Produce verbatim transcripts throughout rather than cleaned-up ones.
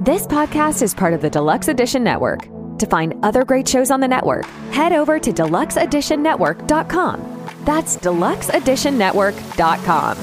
This podcast is part of the Deluxe Edition Network. To find other great shows on the network, head over to deluxe edition network dot com. That's deluxe edition network dot com.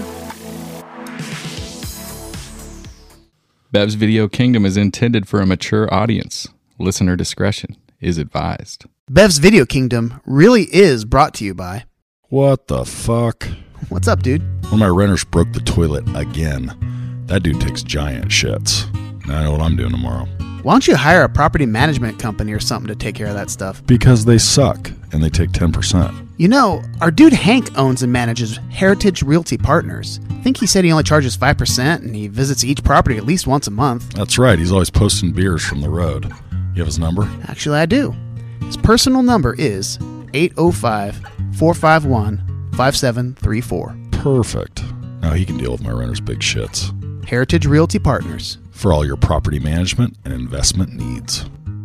Bev's Video Kingdom is intended for a mature audience. Listener discretion is advised. Bev's Video Kingdom really is brought to you by... What the fuck? What's up, dude? One of my renters broke the toilet again. That dude takes giant shits. Now I know what I'm doing tomorrow. Why don't you hire a property management company or something to take care of that stuff? Because they suck, and they take ten percent. You know, our dude Hank owns and manages Heritage Realty Partners. I think he said he only charges five percent, and he visits each property at least once a month. That's right. He's always posting beers from the road. You have his number? Actually, I do. His personal number is eight oh five, four five one, five seven three four. Perfect. Now he can deal with my renter's big shits. Heritage Realty Partners. For all your property management and investment needs.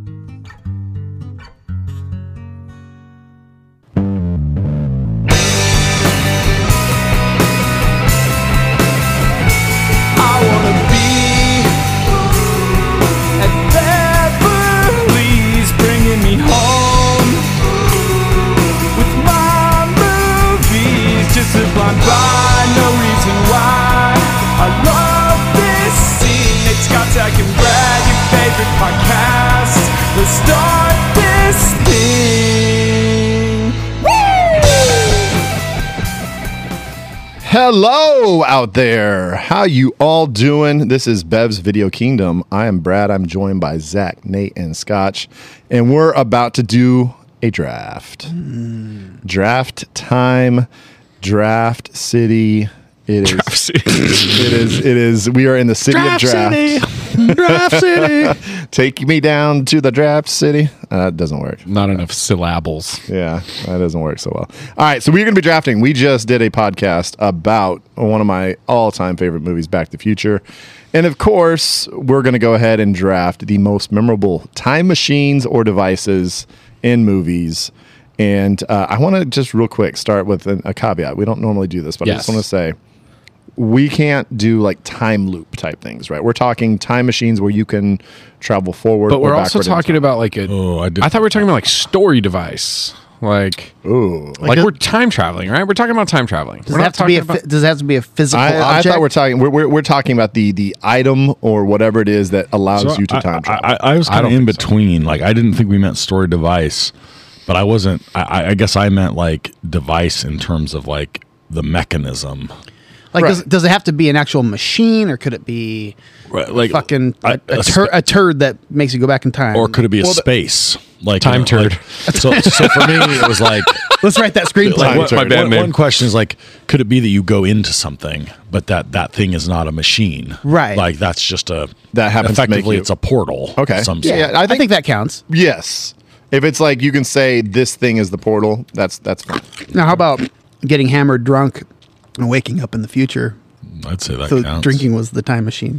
I wanna be at Beverly's, bringing me home with my movies, just a blind by, no reason why. I love this scene. Nate Scott, Zach, and Brad, your favorite podcast. Let's start this thing. Hello out there. How you all doing? This is Bev's Video Kingdom. I am Brad. I'm joined by Zach, Nate, and Scotch, and we're about to do a draft. Mm. Draft time. Draft City. It is. Draft City. It is. It is. We are in the city Draft of draft. City. Draft City. Take me down to the Draft City. Uh, that doesn't work. Not enough syllables. Yeah, that doesn't work so well. All right, so we're going to be drafting. We just did a podcast about one of my all-time favorite movies, Back to the Future. And of course, we're going to go ahead and draft the most memorable time machines or devices in movies. And uh, I want to just real quick start with an, a caveat. We don't normally do this, but Yes. I just want to say, we can't do like time loop type things, right? We're talking time machines where you can travel forward. But or we're also backward in talking time. about like a. Oh, I did. I thought we were talking about like story device. Like, Ooh. like, a- we're time traveling, right? We're talking about time traveling. Does We're it not have to be a talking fi- does it have to be a physical I, I object? thought we're talking. We're, we're we're talking about the the item or whatever it is that allows So you to I- time I, travel. I, I was I kind of don't in think so. between. Like, I didn't think we meant story device, but I wasn't. I, I guess I meant like device in terms of like the mechanism. like, Right. does, does it have to be an actual machine, or could it be Right, like fucking I- a, a, a tur- sp- a turd that makes you go back in time? or could it be a Well, the- space? Like Time you know, turd. like- so, so for me, it was like. Let's write that screenplay. Like, what- My bad one, name. one question is like, could it be that you go into something, but that that thing is not a machine, Right. Like that's just a That happens to make Effectively, you- it's a portal. Okay. of some Yeah, sort. yeah, I I think, think- that counts. yes, if it's like you can say this thing is the portal, that's that's fine. Now, how about getting hammered, drunk, and waking up in the future? I'd say that So counts. drinking was the time machine.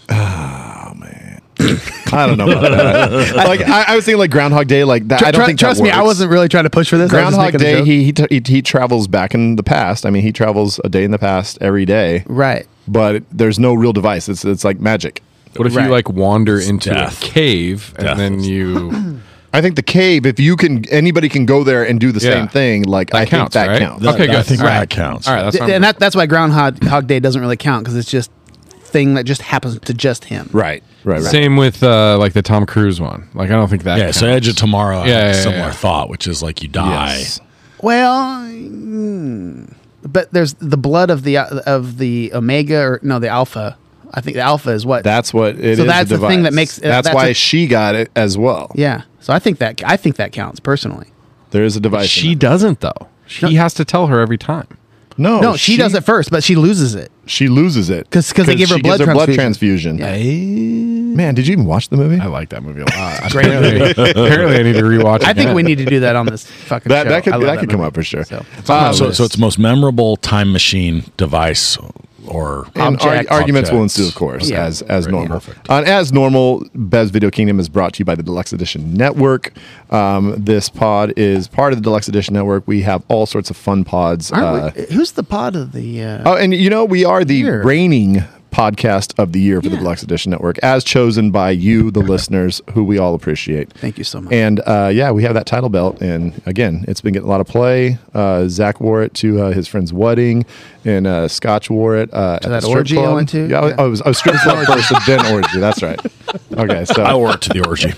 I don't know about that. like I, I was thinking like Groundhog Day, like that. Tr- I don't tr- think trust that me, I works. wasn't really trying to push for this. I was just Groundhog making a Day. joke. He, he t- he he travels back in the past. I mean, he travels a day in the past every day, right. but there's no real device. It's it's like magic. What if Right. you like wander into death. a cave and Death then is- you. I think the cave, if you can, anybody can go there and do the Yeah. same thing. Like That I counts, think that right? counts. That- Okay, I good. think All that right. counts. All right, that's Th- and that, that's why Groundhog Hog Day doesn't really count, because it's just thing that just happens to just him. Right, right, right. Same with uh, like the Tom Cruise one. Like I don't think that. yeah. counts. So Edge of Tomorrow, I Yeah, had a yeah, similar yeah. thought, which is like you die. Yes. Well, mm, but there's the blood of the of the Omega, or no, the Alpha. I think the Alpha is what. That's what it is. So that's a the thing that device. makes- uh, That's, that's why a- she got it as well. yeah. So I think that I think that counts personally. There is a device. in She it. doesn't though. She has to tell her every time. No, No, she, does it first, but she loses it. She loses it 'Cause- 'cause they give her she blood gives her blood transfusion. transfusion. Man, did you even watch the movie? I like that movie a lot. apparently, apparently, I need to rewatch it. I think again. we need to do that on this fucking That show. that could I love that could come movie. up for sure. So, Uh, so, so it's most memorable time machine device or And Object. ar- arguments will Objects. ensue, of course, Yeah. as as Great. normal. Perfect. Uh, as normal, Bev's Video Kingdom is brought to you by the Deluxe Edition Network. Um, this pod is part of the Deluxe Edition Network. We have all sorts of fun pods. Uh, Aren't we, who's the pod of the? Uh, oh, and you know we are the Here. reigning podcast of the year for the Deluxe Edition Network, as chosen by you, the listeners, who we all appreciate. Thank you so much. And uh, yeah, we have that title belt, and again, it's been getting a lot of play. Uh, Zach wore it to uh, his friend's wedding, and uh, Scotch wore it uh, at that the strip orgy club. I went to? Yeah, I was- I was, I was strip club first, and then orgy. That's right. Okay, so I wore it to the orgy.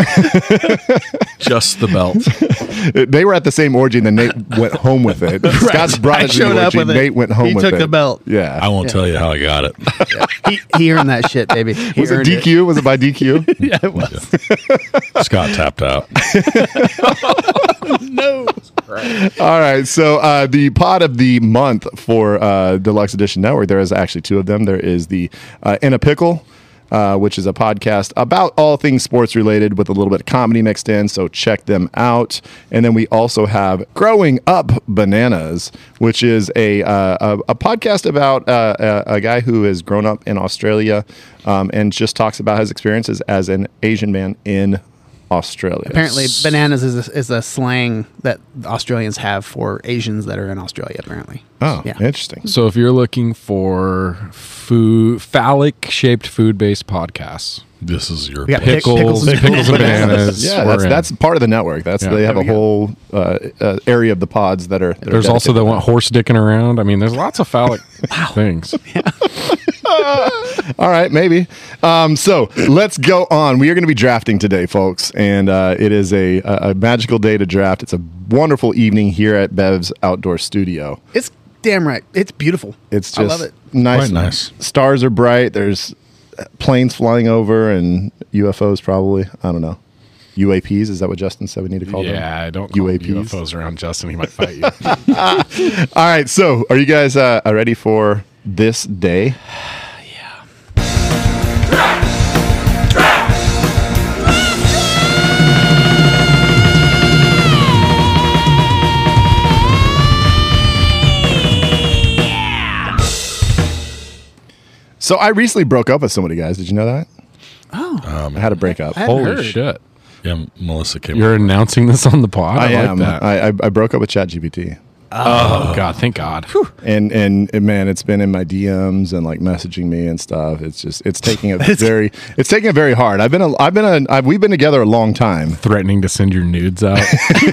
Just the belt. they were at the same orgy, and then Nate went home with it. Scott's brought I it to showed the up orgy. with it. Nate went home He with took it. the belt. Yeah. I won't tell you how I got it. he, he earned that shit, baby. He was it earned D Q? Was it by D Q? Yeah, it was. Scott tapped out. No. All right. So uh, the pod of the month for uh, Deluxe Edition Network, there is actually two of them. There is the uh, In a Pickle, uh, which is a podcast about all things sports related with a little bit of comedy mixed in. So check them out. And then we also have Growing Up Bananas, which is a uh, a, a podcast about uh, a, a guy who has grown up in Australia um, and just talks about his experiences as an Asian man in Australia. Apparently, bananas is a, is a slang that Australians have for Asians that are in Australia, apparently. Oh, Yeah. interesting. So if you're looking for food, phallic-shaped food-based podcasts, This is your We got pick. pick- pickles and pickles and bananas. bananas. Yeah, we're that's, in. that's part of the network. That's Yeah. they have There a we go. whole uh, uh, area of the pods that are. That are There's also the dedicated one horse dicking around. I mean, there's lots of phallic things. All right, maybe. Um, so let's go on. We are going to be drafting today, folks, and uh, it is a, a, a magical day to draft. It's a wonderful evening here at Bev's Outdoor Studio. It's damn right. It's beautiful. It's I just love it. nice. Quite nice. Stars are bright. There's planes flying over and U F Os probably. I don't know. U A Ps, is that what Justin said we need to call them? Yeah, I don't call U A Ps. U F Os around Justin. He might fight you. All right, so are you guys uh, ready for this day? So I recently broke up with somebody, guys. Did you know that? Oh, I had a breakup. I hadn't Holy heard. shit. Yeah, Melissa came. You're announcing this on the pod? I, I like am. that. I, I I broke up with ChatGPT, oh, God. Thank God. and, and and man, it's been in my D Ms and like messaging me and stuff. It's just it's taking it very it's taking it very hard. I've been a, I've been a, I've, we've been together a long time. Threatening to send your nudes out.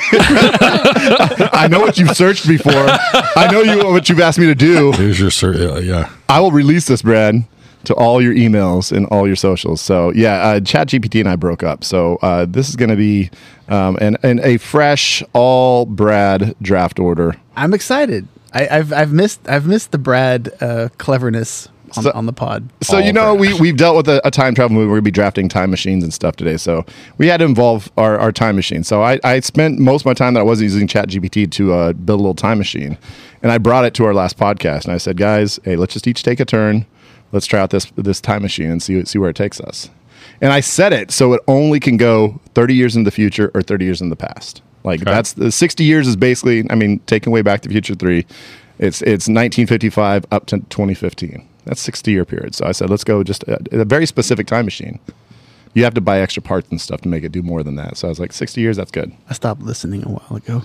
I know what you've searched before. I know you what you've asked me to do. Here's your cert. uh, Yeah. I will release this, Brad, to all your emails and all your socials. So yeah, uh, ChatGPT and I broke up. So uh, this is going to be um, an, an a fresh all Brad draft order. I'm excited. I, I've I've missed I've missed the Brad uh, cleverness on, So- on the pod. So you know we we've dealt with a, a time travel movie. We're gonna be drafting time machines and stuff today. So we had to involve our, our time machine. So I, I spent most of my time that I wasn't using ChatGPT to uh, build a little time machine, and I brought it to our last podcast. And I said, guys, hey, let's just each take a turn. Let's try out this this time machine and see see where it takes us. And I set it so it only can go thirty years in the future or thirty years in the past. Like Okay. that's the sixty years is basically. I mean, taking away Back to the Future three, it's it's nineteen fifty-five up to twenty fifteen. That's sixty year period. So I said, let's go just a, a very specific time machine. You have to buy extra parts and stuff to make it do more than that. So I was like, sixty years, that's good. I stopped listening a while ago.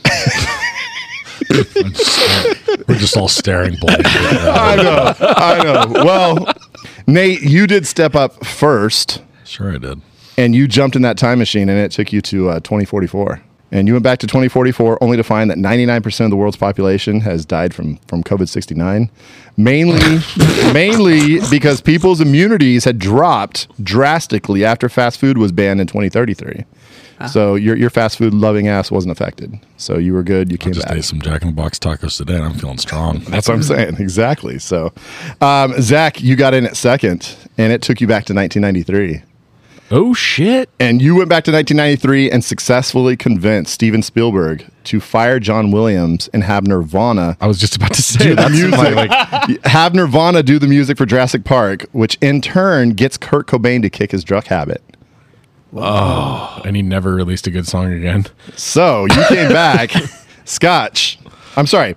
We're just all staring blankly. I know, I know. Well, Nate, you did step up first, Sure, I did. and you jumped in that time machine, and it took you to uh, twenty forty-four. And you went back to twenty forty-four, only to find that ninety-nine percent of the world's population has died from from COVID sixty-nine, mainly mainly because people's immunities had dropped drastically after fast food was banned in twenty thirty-three. So your your fast food loving ass wasn't affected. So you were good. You I came just back. ate some Jack in the Box tacos today, and I'm feeling strong. That's what I'm saying. Exactly. So, um, Zach, you got in at second, and it took you back to nineteen ninety-three. Oh, shit. And you went back to nineteen ninety-three and successfully convinced Steven Spielberg to fire John Williams and have Nirvana I was just about to say do the that's music. my, like, have Nirvana do the music for Jurassic Park, which in turn gets Kurt Cobain to kick his drug habit. and he never released a good song again. So you came back, Scotch. I'm sorry,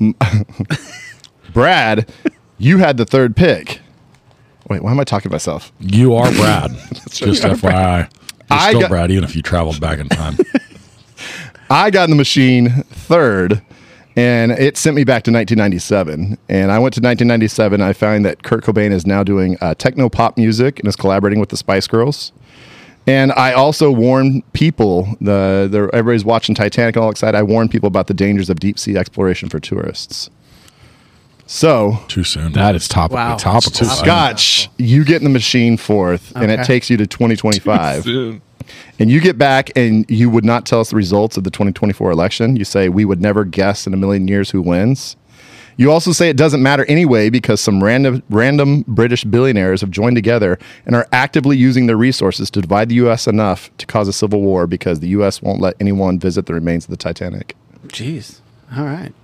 Brad. You had the third pick. Wait, why am I talking to myself? You are Brad. Just F Y I. You're I still got- Brad, even if you traveled back in time. I got in the machine third, And it sent me back to nineteen ninety-seven. And I went to nineteen ninety-seven. I found that Kurt Cobain is now doing uh, techno pop music and is collaborating with the Spice Girls. And I also warned people, the, the everybody's watching Titanic and all excited. I warned people about the dangers of deep sea exploration for tourists. So Too soon. That is topical. Wow. Topical. Scotch, you get in the machine fourth, and it Okay. takes you to twenty twenty-five. And you get back, and you would not tell us the results of the twenty twenty-four election. You say, we would never guess in a million years who wins. You also say it doesn't matter anyway because some random random British billionaires have joined together and are actively using their resources to divide the U S enough to cause a civil war because the U S won't let anyone visit the remains of the Titanic. Jeez. All right.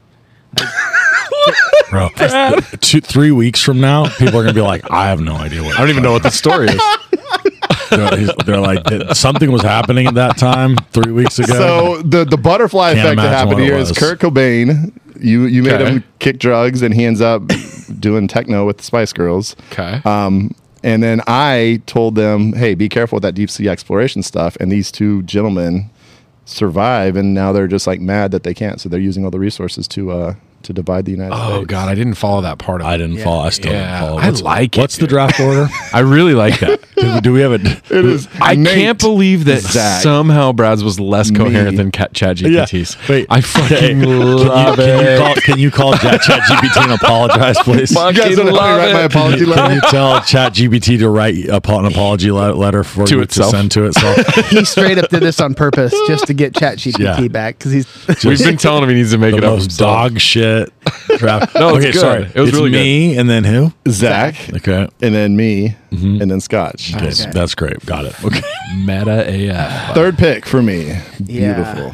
Bro, two, three weeks from now, people are going to be like, I have no idea what. I don't even know what the story is. They're, they're like, something was happening at that time three weeks ago. So the, the butterfly Can't effect that imagine happened what it here is was. Kurt Cobain. You you made Okay. him kick drugs, and he ends up doing techno with the Spice Girls. Okay. Um, and then I told them, hey, be careful with that deep sea exploration stuff. And these two gentlemen survive, and now they're just like mad that they can't. So they're using all the resources to uh, to divide the United States. Oh God, I didn't follow that part of it. I didn't follow. I still Yeah, didn't follow. I What's- like it, What's the dude. draft order? I really like that. do, do we have a? It is. I Nate, can't believe that Zach, somehow Brad's was less coherent me. than Cat Chat G P T's. Wait. I fucking Okay. love can you, can it. you call, can you call Chat G P T and apologize, please? You guys don't know how to write my apology Can letter? you tell Chat G P T to write a, an apology le- letter for To you itself. to send to itself? He straight up did this on purpose just to get ChatGPT Yeah. back because he's. We've been telling him he needs to make The it up most himself. dog shit draft. No, it's okay, good. sorry. It was it's really me, and then who? Zach, Okay. and then me, and then Scotch. Okay, Okay. that's great. Got it. Okay. Meta A F. Third pick for me. Yeah. Beautiful.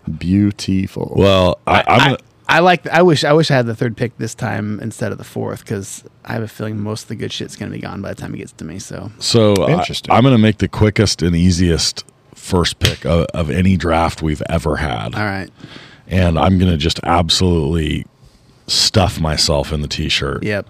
Beautiful. Well, I, I'm I, gonna, I like. I wish. I wish I had the third pick this time instead of the fourth because I have a feeling most of the good shit's going to be gone by the time it gets to me. So so I, Interesting. I'm going to make the quickest and easiest first pick of, of any draft we've ever had, all right. and I'm going to just absolutely stuff myself in the t-shirt. Yep.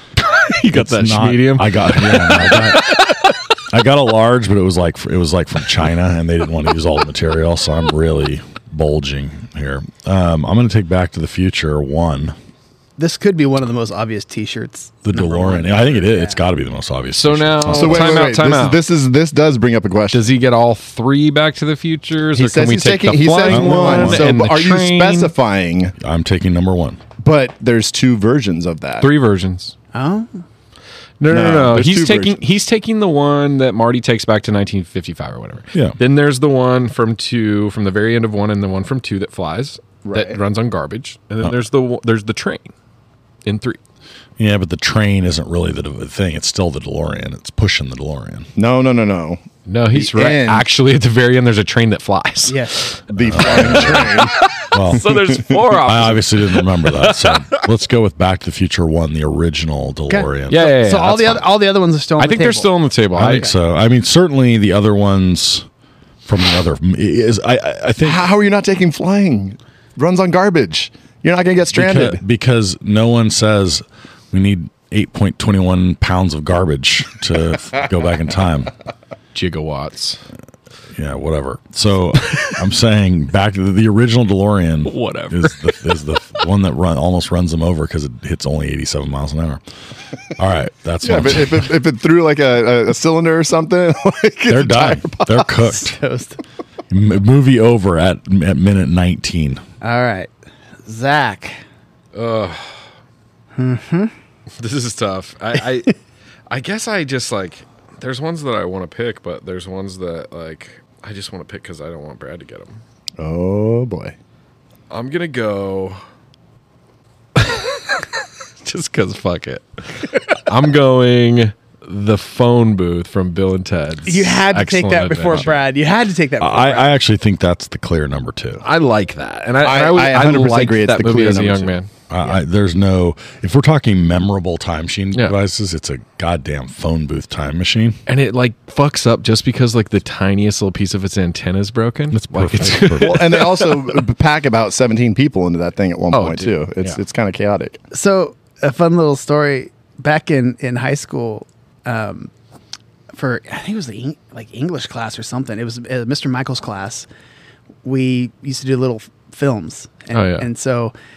You got that It's not- medium? I got, yeah, no, I got, I got a large, but it was like it was like from China, and they didn't want to use all the material, so I'm really bulging here. Um, I'm going to take Back to the Future one, This could be one of the most obvious T-shirts. the Number DeLorean. one. Yeah, I think it is. Yeah. It's got to be the most obvious. So t-shirt. now- It's not- so wait, time wait, out, wait. time this, out. Is, this is this does bring up a question. Does he get all three Back to the Futures, he or says can we he's take taking. the He says flying one. one So and the are you train? specifying? I'm taking number one. But there's two versions of that. Three versions. Oh, No, no, No, no, no. there's He's two taking versions. he's taking the one that Marty takes back to nineteen fifty-five or whatever. Yeah. Then there's the one from two, from the very end of one, and the one from two that flies, Right. that runs on garbage, and then Oh. there's the one- there's the train in three. Yeah, but the train isn't really the de- thing. It's still the DeLorean. It's pushing the DeLorean. No, no, no, no. No, he's The right. end. Actually, at the very end, there's a train that flies. yes. The flying train. Well, So there's four I options. obviously didn't remember that. So let's go with Back to the Future one, the original DeLorean. Yeah, yeah, yeah. so all that's the fine. other all the other ones are still. On I the think they're table. still on the table. I think so. I mean, certainly the other ones from the other is. I I, I think How are you not taking flying? Runs on garbage. You're not going to get stranded. because, because no one says we need eight point two one pounds of garbage to f- go back in time. Gigawatts. Yeah, whatever. So I'm saying back to the, the original DeLorean. Whatever. is the, is the one that run almost runs them over because it hits only eighty-seven miles an hour. All right, that's Yeah, what but I'm if it, if it threw like a, a, a cylinder or something, like they're the tire done. They're cooked. Toast. M- movie over at at minute nineteen. All right, Zach. This is tough. I, I, I guess I just like. There's ones that I want to pick, but there's ones that like I just want to pick because I don't want Brad to get them. Oh boy. I'm gonna go. Just because fuck it. I'm going the phone booth from Bill and Ted's. You had to take Excellent that before Adventure. Brad. You had to take that. Before I, Brad. I actually think that's the clear number two. I like that, and I I- I, I, was- I I one hundred percent liked agree it's that the movie clear as a number young two. man. I, I, there's no. If we're talking memorable time machine Yeah. devices, it's a goddamn phone booth time machine. And it like fucks up just because like the tiniest little piece of its antenna is broken. It's like perfect. it's Perfect. Well, and they also pack about seventeen people into that thing at one Oh, point dude. too. It's Yeah. it's kind of chaotic. So a fun little story. Back in, in high school, um, for I think it was the Eng- like English class or something. It was uh, Mister Michael's class. We used to do little f- films, and, Oh, yeah. and so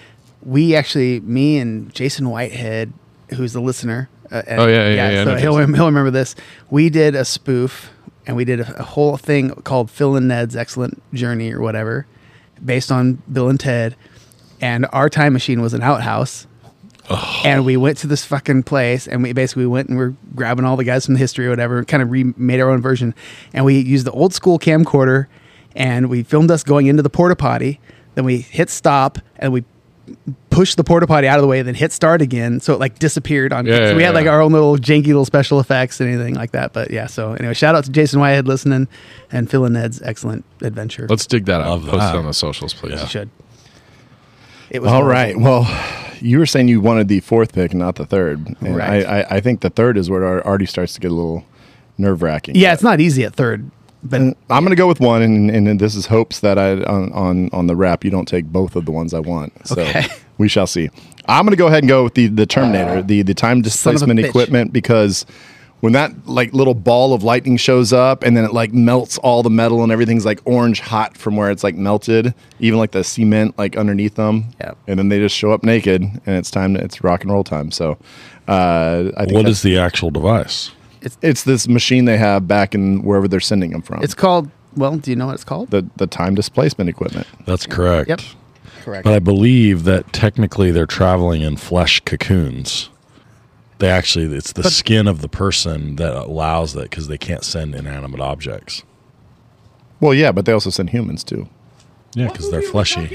we actually, me and Jason Whitehead, who's the listener. Uh, and- Oh, yeah, yeah, yeah, I So know he'll, Jason. he'll remember this. We did a spoof, and we did a, a whole thing called Phil and Ned's Excellent Journey or whatever, based on Bill and Ted. And our time machine was an outhouse. And we went to this fucking place, and we basically went and we're grabbing all the guys from the history or whatever, and kind of remade our own version. And we used the old school camcorder, and we filmed us going into the porta potty. Then we hit stop, and we pushed the porta potty out of the way, then hit start again, so it like disappeared on. Yeah, so we yeah, had like yeah. our own little janky little special effects and anything like that. But yeah, so anyway, shout out to Jason Whitehead listening, and Phil and Ned's Excellent Adventure. Let's dig that Love up. Post that. it on the socials, please. You should. It was All wonderful. right. Well, you were saying you wanted the fourth pick, not the third. And Right. I, I, I think the third is where it already starts to get a little nerve wracking. Yeah, it's not easy at third, but And I'm going to go with one, and, and this is hopes that I on, on on the wrap you don't take both of the ones I want. So Okay. we shall see. I'm going to go ahead and go with the the Terminator, the the time Son of a displacement bitch. equipment, because when that like little ball of lightning shows up and then it like melts all the metal and everything's like orange hot from where it's like melted, even like the cement like underneath them. Yep. And then they just show up naked, and it's time. To, it's rock and roll time. So uh, I think What that's- is the actual device? it's this machine they have back in wherever they're sending them from. it's called. Well, do you know what it's called? the the time displacement equipment. That's correct. Yep. Correct. But I believe that technically they're traveling in flesh cocoons. They actually, it's the skin of the person that allows that because they can't send inanimate objects. Well, yeah, but they also send humans too. Yeah, because they're fleshy.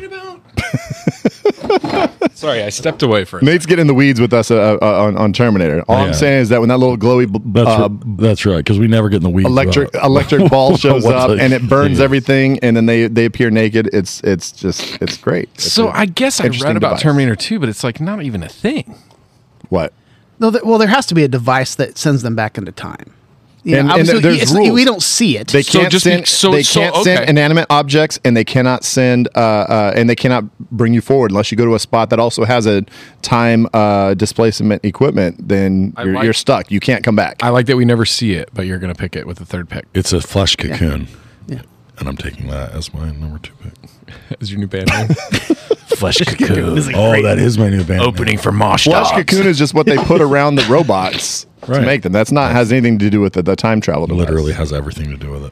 Sorry, I stepped away for a Nate's getting in the weeds with us uh, uh, on, on Terminator. All I'm Yeah. saying is that when that little glowy b- That's, uh, ri- that's right, because we never get in the weeds. electric about electric ball shows what up the- and it burns yeah. everything, and then they they appear naked. It's it's just it's great. It's So a I guess I interesting read about device. Terminator two, but it's like not even a thing. What? No, th- well, there has to be a device that sends them back into time. You know, And- and obviously, there's it's- rules. we don't see it. They So can't just be- send. so- they so, can't send okay. inanimate objects, and they cannot send. Uh, uh, and they cannot bring you forward unless you go to a spot that also has a time uh, displacement equipment. Then I you're, like- you're stuck. You can't come back. I like that we never see it, but you're going to pick it with the third pick It's a flesh cocoon. Yeah. And I'm taking that as my number two pick. as your new band name. Flesh Cocoon. Oh, that is my new band. Opening for Mosh Flesh Dogs. cocoon is just what they put around the robots to Right. make them. That's not has anything to do with the, the time travel It device. literally has everything to do with it.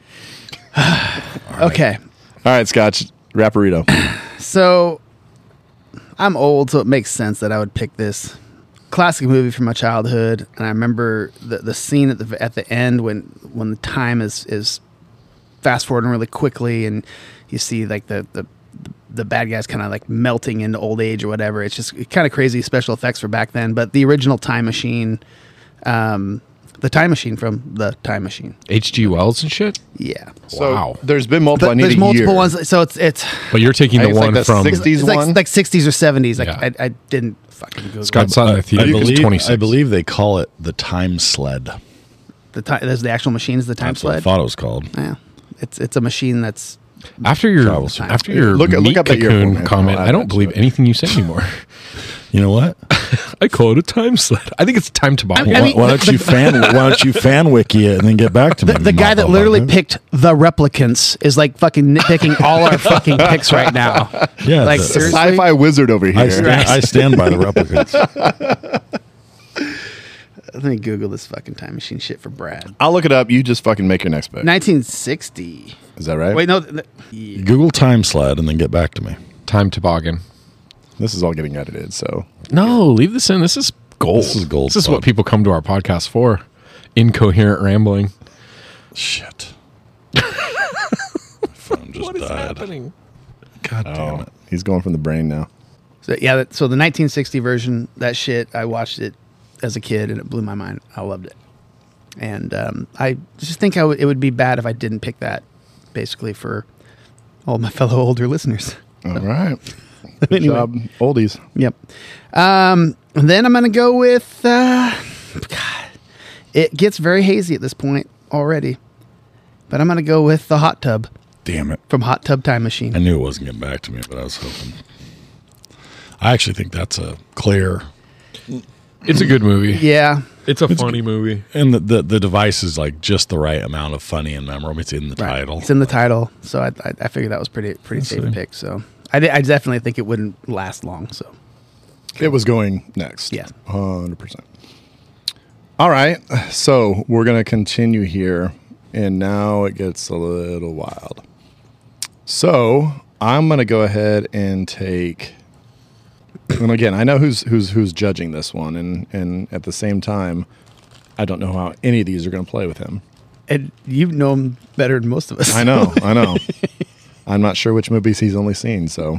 Okay, All right, Scotch Raparito. so I'm old, so it makes sense that I would pick this classic movie from my childhood. And I remember the the scene at the at the end when when the time is is fast forwarding really quickly, and you see like the the the bad guys kind of like melting into old age or whatever. It's just kind of crazy special effects for back then. But the original Time Machine, um, the Time Machine from the Time Machine, H G Wells and shit. yeah. So Wow. there's been multiple. I But need there's a multiple year. ones, so it's it's But you're taking I the think it's like one the from sixties it's like, one. like sixties or seventies. Like Yeah. I, I didn't fucking Google Scott it. saw it in the I theater. It was believe, twenty-six. I believe they call it the time sled. the time. There's the actual machine is the time That's what I sled. thought it was called. Yeah, it's it's a machine that's After your Travels. after your Look at- meat look up that year for cocoon me. comment, I'll add I don't that to believe it. anything you say anymore. You know what? I call it a time sled. I think it's time to buy. I why, mean, why don't the- you fan? Why don't you fan wiki it and then get back to me? the, the guy that literally motherfucker? picked the replicants is like fucking nitpicking all our fucking picks right now. Yeah, like, the- seriously? Sci-fi wizard over here. I stand, I stand by the replicants. Let me Google this fucking time machine shit for Brad. I'll look it up. You just fucking make your next pick. nineteen sixty. Is that right? Wait, no. th- yeah. Google time sled and then get back to me. Time toboggan. This is all getting edited. So No, leave this in. This is gold. This is gold, This is bud. what people come to our podcast for. Incoherent rambling. Shit. My phone just died. God damn oh, it. he's going from the brain now. So yeah, that, so the nineteen sixty version, that shit, I watched it as a kid and it blew my mind. I loved it, and um, I just think I w- it would be bad if I didn't pick that, basically for all my fellow older listeners. All right. Good Anyway. job, oldies. Yep. Um, and then I'm gonna go with. Uh, God, it gets very hazy at this point already, but I'm gonna go with the hot tub Damn it. from Hot Tub Time Machine. I knew it wasn't getting back to me, but I was hoping. I actually think that's a clear. It's a good movie. Yeah. It's a funny movie. And the, the, the device is like just the right amount of funny and memorable. It's in the Right. title. It's in the title, so I I, I figured that was pretty pretty safe see. pick. So I, di- I definitely think it wouldn't last long. So It was going next. Yeah. one hundred percent. All right. So we're going to continue here. And now it gets a little wild. So I'm going to go ahead and take... And again, I know who's who's who's judging this one. And, and at the same time, I don't know how any of these are going to play with him. And you know him better than most of us. I know. I know. I'm not sure which movies he's only seen, so...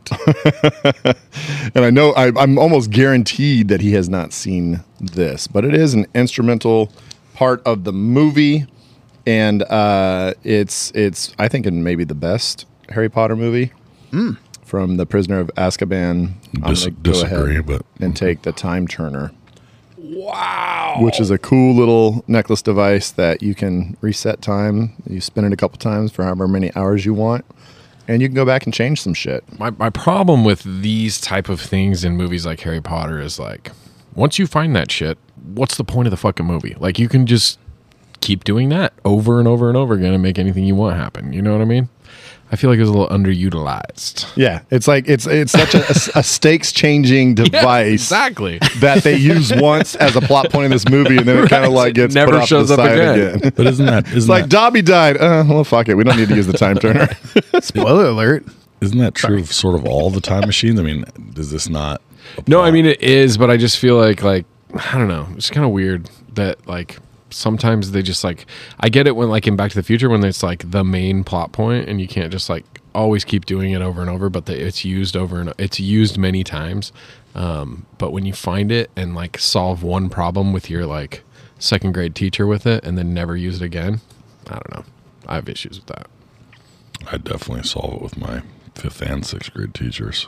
And I know I, I'm almost guaranteed that he has not seen this, but it is an instrumental part of the movie, and uh, it's it's I think in maybe the best Harry Potter movie mm. from The Prisoner of Azkaban. I'm Dis- gonna go disagree, ahead but and take the Time Turner. Wow! Which is a cool little necklace device that you can reset time. You spin it a couple times for however many hours you want. And you can go back and change some shit. My my problem with these type of things in movies like Harry Potter is like, once you find that shit, what's the point of the fucking movie? Like, you can just keep doing that over and over and over again and make anything you want happen. You know what I mean? I feel like it was a little underutilized. Yeah, it's like it's it's such a, a, a stakes changing device, yeah, exactly, that they use once as a plot point in this movie, and then it right. kind of like gets never put off shows to the up side again. again. But isn't that isn't It's like that, Dobby died? Uh, well, fuck it. We don't need to use the Time Turner. Spoiler alert. isn't that true of sort of all the time machines? I mean, does this not? No, I apply? mean it is, but I just feel like like I don't know. It's kind of weird that like sometimes they just like I get it when like in Back to the Future when it's like the main plot point and you can't just like always keep doing it over and over, but the, it's used over and it's used many times. Um, but when you find it and like solve one problem with your like second grade teacher with it and then never use it again, I don't know. I have issues with that. I definitely solve it with my fifth and sixth grade teachers.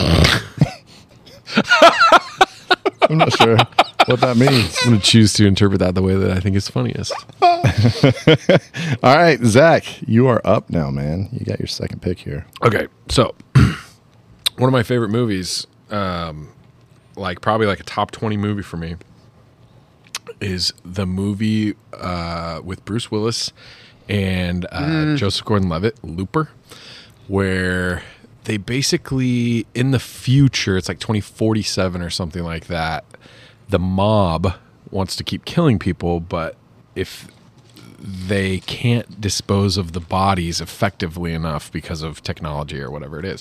I'm not sure what that means. I'm going to choose to interpret that the way that I think is funniest. All right, Zach, you are up now, man. You got your second pick here. Okay, so one of my favorite movies, um, like probably like a top twenty movie for me, is the movie uh, with Bruce Willis and uh, mm. Joseph Gordon-Levitt, Looper, where they basically, in the future, it's like twenty forty-seven or something like that, the mob wants to keep killing people, but if they can't dispose of the bodies effectively enough because of technology or whatever it is.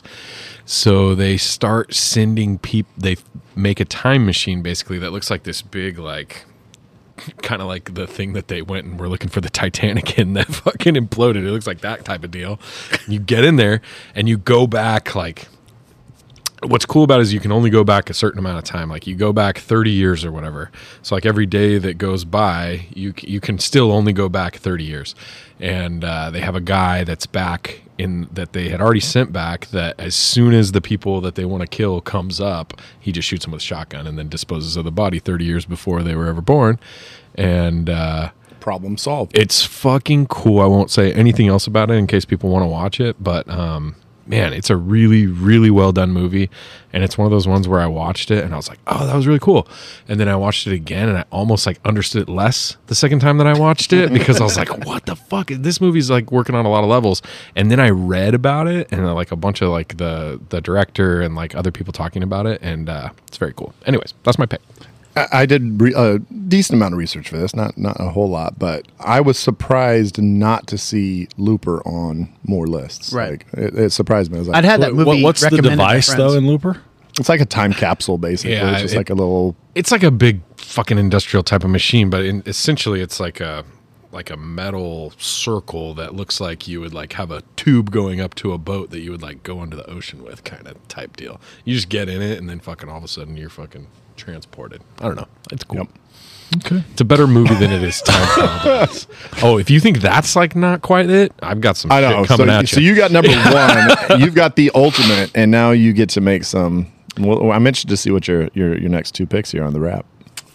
So they start sending people, they make a time machine basically that looks like this big, like, kind of like the thing that they went and were looking for the Titanic in that fucking imploded. It looks like that type of deal. You get in there and you go back, like, what's cool about it is you can only go back a certain amount of time. Like you go back thirty years or whatever. So like every day that goes by, you you can still only go back thirty years. And uh, they have a guy that's back in that they had already sent back that as soon as the people that they want to kill comes up, he just shoots them with a shotgun and then disposes of the body thirty years before they were ever born. And uh, problem solved. It's fucking cool. I won't say anything else about it in case people want to watch it, but um man, it's a really, really well done movie. And it's one of those ones where I watched it and I was like, oh, that was really cool. And then I watched it again and I almost like understood it less the second time that I watched it because I was like, what the fuck? This movie's like working on a lot of levels. And then I read about it and like a bunch of like the, the director and like other people talking about it. And uh, it's very cool. Anyways, that's my pick. I did re- a decent amount of research for this, not not a whole lot, but I was surprised not to see Looper on more lists. Right. Like, it, it surprised me. I was like, I'd had that movie. What, what's the recommended to device friends. though in Looper? it's like a time capsule, basically. Yeah, it's just it- like a little. It's like a big fucking industrial type of machine, but in, essentially it's like a like a metal circle that looks like you would like have a tube going up to a boat that you would like go into the ocean with, kind of type deal. You just get in it and then fucking all of a sudden you're fucking transported. I don't know. It's cool. Yep. Okay. It's a better movie than it is time travel. Oh, if you think that's like not quite it, I've got some I know. shit coming so, at so you. you got number one. You've got the ultimate, and now you get to make some. Well, I'm interested to see what your your your next two picks here on the wrap.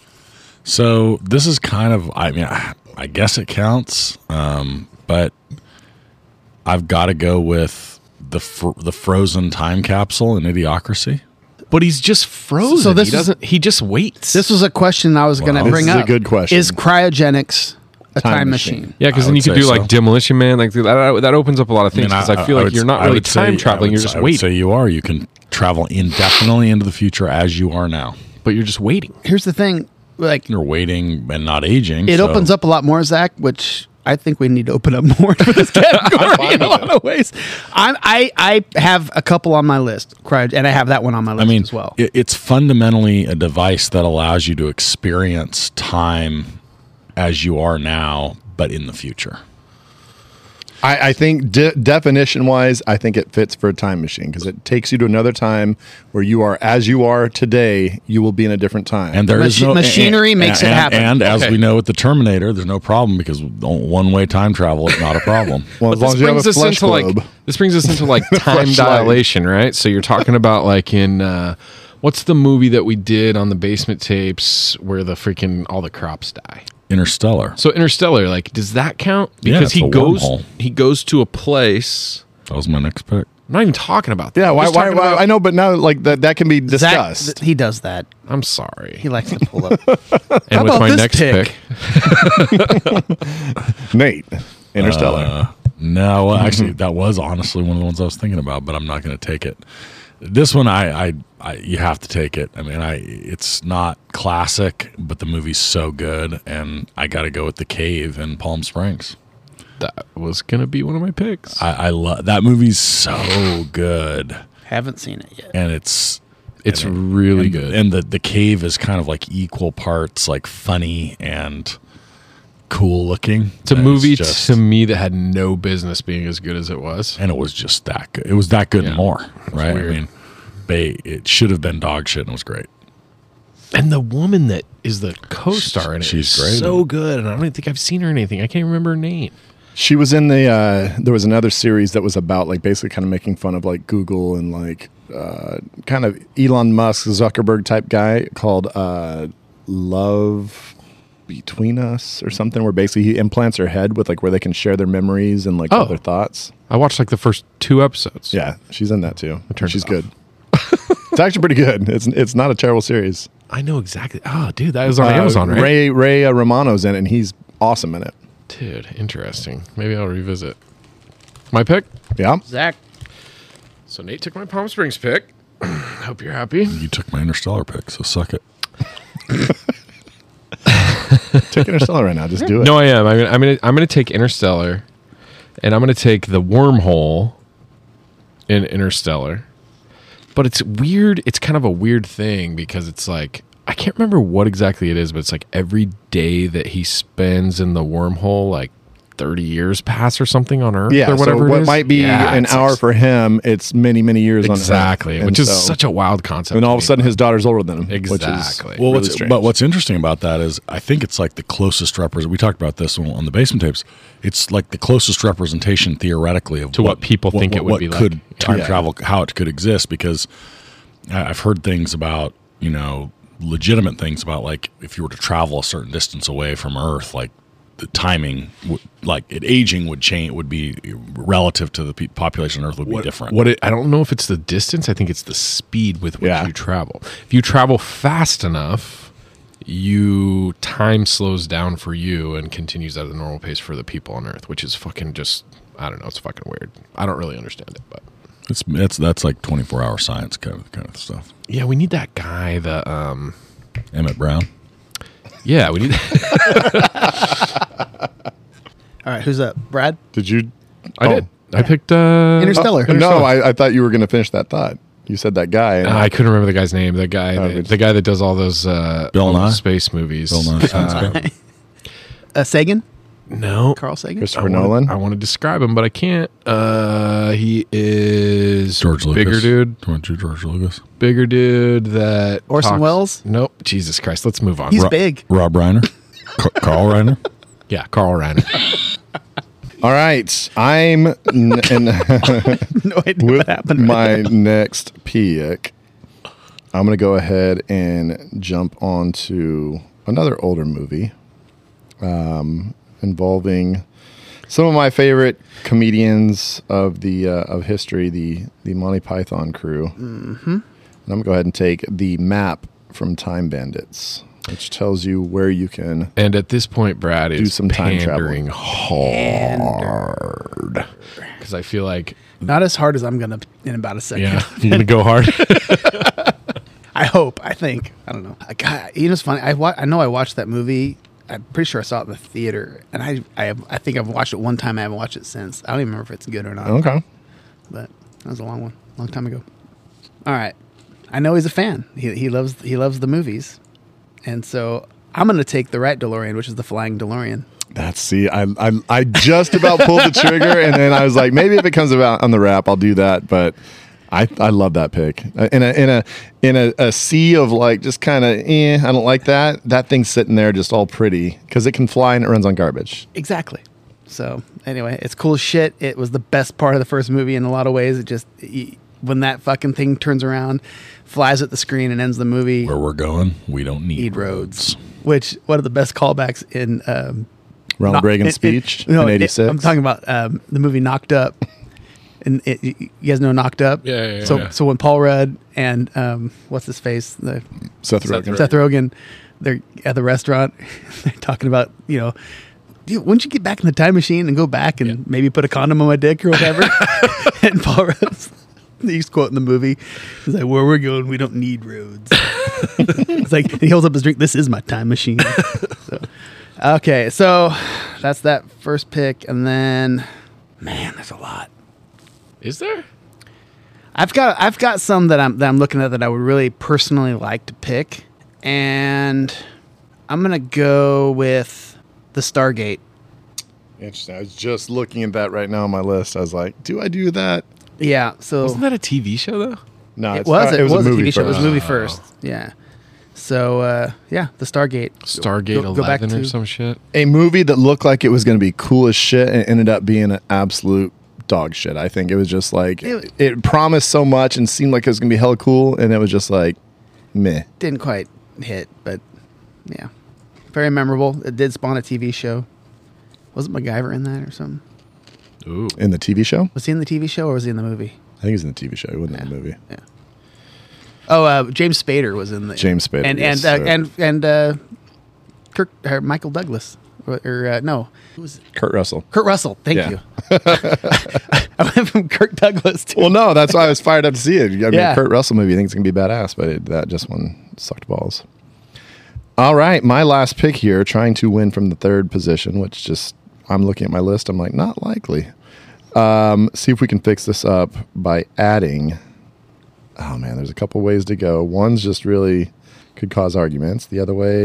So this is kind of, I mean, I, I guess it counts, um, but I've got to go with the fr- the frozen time capsule in Idiocracy. But he's just frozen. So this he is- doesn't. He just waits. This was a question I was going to Wow. bring This is a up. good question. Is cryogenics A time, machine. Yeah, because I then would you could say do like so. Demolition Man. Like that, that opens up a lot of I mean, things because I, feel like would- you're not I really would say- time I traveling. would You're say- just I would waiting, say you are. You can travel indefinitely into the future as you are now. but you're just waiting. Here's the thing, like You're waiting and not aging. it so- opens up a lot more, Zach, which I think we need to open up more for this category in a lot of ways. I'm, I I have a couple on my list, cryo- and I have that one on my list I mean, as well. it, it's fundamentally a device that allows you to experience time as you are now, but in the future. I, I think de- definition wise, I think it fits for a time machine because it takes you to another time where you are as you are today. You will be in a different time. And there is Machi- no machinery and- makes it and- happen. And as Okay. we know with the Terminator, there's no problem because one way time travel is not a problem. well, as But long as you have a us flesh into globe. like this brings us into like time Fleshlight. dilation, right? So you're talking about like in uh, what's the movie that we did on the basement tapes where the freaking all the crops die? Interstellar. So Interstellar, like, does that count? Yeah, Because it's he a goes wormhole. he goes to a place. That was my next pick. I'm not even talking about that. yeah, I'm why, just why, talking why? about- I know, but now like that that can be Zach, discussed. th- he does that. I'm sorry. He likes to pull up. And with about my this next pick? pick, Nate, Interstellar. Uh, no, well, actually, that was honestly one of the ones I was thinking about, but I'm not going to take it. This one, I, I, I, you have to take it. I mean, I, it's not classic, but the movie's so good, and I got to go with The Cave in Palm Springs. that was gonna be one of my picks. I, I love that movie's so good, Haven't seen it yet. and it's It's and- really and- good. And the the cave is kind of like equal parts like funny and cool looking. It's a And movie just- to me that had no business being as good as it was. and it was just that good. It was that good and Yeah. more, right? weird. I mean, they it should have been dog shit and it was great. And the woman that is the co-star in it She's is great in so it. good. And I don't even think I've seen her in anything. I can't remember her name. She was in the. Uh, there was another series that was about like basically kind of making fun of like Google and like uh, kind of Elon Musk, Zuckerberg type guy called uh, Love Between Us or something. Where basically he implants her head with like where they can share their memories and like all Oh. their thoughts. I watched like the first two episodes. Yeah, she's in that too. turned She's it good. It's actually pretty good. It's it's not a terrible series. I know exactly. Oh, dude, that was on Uh, Amazon, right? Ray Ray uh, Romano's in it, and he's awesome in it. Dude, interesting. Maybe I'll revisit. My pick? Yeah, Zach, So Nate took my Palm Springs pick. Hope you're happy. You took my Interstellar pick, so suck it. take Interstellar right now. Just do it. No, I am. I'm gonna, I'm gonna, I'm gonna take Interstellar, and I'm gonna take the wormhole in Interstellar. But it's weird. It's kind of a weird thing because it's like I can't remember what exactly it is, but it's like every day that he spends in the wormhole, like thirty years pass or something on Earth Yeah, or whatever. so it what is. might be Yeah, an it's hour like- for him, it's many, many years on Earth. exactly, And which is so- such a wild concept. And to all of me. a sudden, his daughter's older than him. Exactly. Which is Well, really what's, strange. but what's interesting about that is I think it's like the closest represent. We talked about this on on the basement tapes. It's like the closest representation theoretically of To what people think it would what be like. could time Yeah. travel, how it could exist. Because I- I've heard things about you know legitimate things about like if you were to travel a certain distance away from Earth, like the timing, would, like it aging would change. Would be relative to the pe- population on Earth would be what, different. What it, I don't know if it's the distance. I think it's the speed with which Yeah. you travel. If you travel fast enough, you time slows down for you and continues at a normal pace for the people on Earth, which is fucking just I don't know. It's fucking weird. I don't really understand it, but It's that's that's like twenty four hour science kind of kind of stuff. yeah, we need that guy. The um, Emmett Brown. yeah, we need. all right, who's up? Brad? Did you? I oh. did. I picked uh, Interstellar. No, I, I thought you were going to finish that thought. You said that guy. and- Uh, I couldn't remember the guy's name. The guy, Oh, the, good. the guy that does all those uh, Bill all Nye? those space movies. Bill Nye. Uh, Uh, Sagan? no, Carl Sagan? Christopher I wanna- Nolan. I want to describe him, but I can't. Uh, he is George Lucas. bigger dude, Weren't you George Lucas? bigger dude that Orson talks- Welles? Nope. Jesus Christ. Let's move on. He's Ro- big. Rob Reiner? Ca- Carl Reiner? yeah, Carl Reiner. All right, I'm n- in No idea with what happened. my next pick. I'm going to go ahead and jump onto another older movie um, involving some of my favorite comedians of the uh, of history, the the Monty Python crew. Mm-hmm. And I'm going to go ahead and take The Map from Time Bandits. which tells you where you can. And at this point, Brad is some time pandering hard because I feel like Not as hard as I'm gonna in about a second. yeah, you're gonna go hard. I hope. I think. I don't know. I got, you know, it's funny. I wa- I know I watched that movie. I'm pretty sure I saw it in the theater, and I I, have, I think I've watched it one time. I haven't watched it since. I don't even remember if it's good or not. Okay. But that was a long one, long time ago. All right, I know he's a fan. He he loves he loves the movies, and so I'm gonna take the right DeLorean, which is the Flying DeLorean. That's see, I, I I just about pulled the trigger, and then I was like, maybe if it comes about on the wrap, I'll do that. But I I love that pick. In a in a in a, a sea of like just kind of eh, I don't like that. That thing's sitting there just all pretty because it can fly and it runs on garbage. Exactly. So anyway, it's cool as shit. It was the best part of the first movie in a lot of ways. It just y- when that fucking thing turns around, flies at the screen, and ends the movie. Where we're going, we don't need, Need roads. Which one of the best callbacks in um, Ronald Knock- Reagan's it- it- speech no, in it- eighty-six. I'm talking about um, the movie Knocked Up. And it, you guys know Knocked Up? Yeah, yeah, yeah, So yeah. so when Paul Rudd and um, what's his face? The Seth Seth Rogen. Seth Rogen, they're at the restaurant. They're talking about, you know, "Dude, wouldn't you get back in the time machine and go back and maybe put a condom on my dick or whatever?" And Paul Rudd's, he's quoting the movie. He's like, "Where we're going, we don't need roads." It's like, he holds up his drink. "This is my time machine." So, okay, so that's that first pick. And then, man, there's a lot. Is there? I've got I've got some that I'm that I'm looking at that I would really personally like to pick, and I'm gonna go with the Stargate. Interesting. I was just looking at that right now on my list. I was like, do I do that? Yeah, so Wasn't that a T V show though? No, it it's was not- it, was, a, T V show. It was first. a movie first. Yeah. So uh, yeah, the Stargate. Stargate Go- go back eleven or to- some shit. A movie that looked like it was going to be cool as shit and ended up being an absolute dog shit. I think it was just like It- it, promised so much and seemed like it was going to be hella cool, and it was just like meh. Didn't quite hit, but yeah, very memorable. It did spawn a T V show. Wasn't MacGyver in that or something? Ooh. In the T V show, Was he in the T V show or was he in the movie? I think he was in the T V show. He wasn't in the movie. Yeah. Oh, uh, James Spader was in the James Spader, and yes, and uh, sir. and and uh, Kirk or Michael Douglas or, or uh, no, who was it? Kurt Russell. Kurt Russell. Thank Yeah. you. I went from Kirk Douglas to Well, no, that's why I was fired up to see it. I mean, Yeah. Kurt Russell movie, I think it's going to be badass, but it, that just one sucked balls. All right, my last pick here, trying to win from the third position, which just, I'm looking at my list, I'm like, not likely. Um, see if we can fix this up by adding, oh man, there's a couple ways to go. One's just really could cause arguments. The other way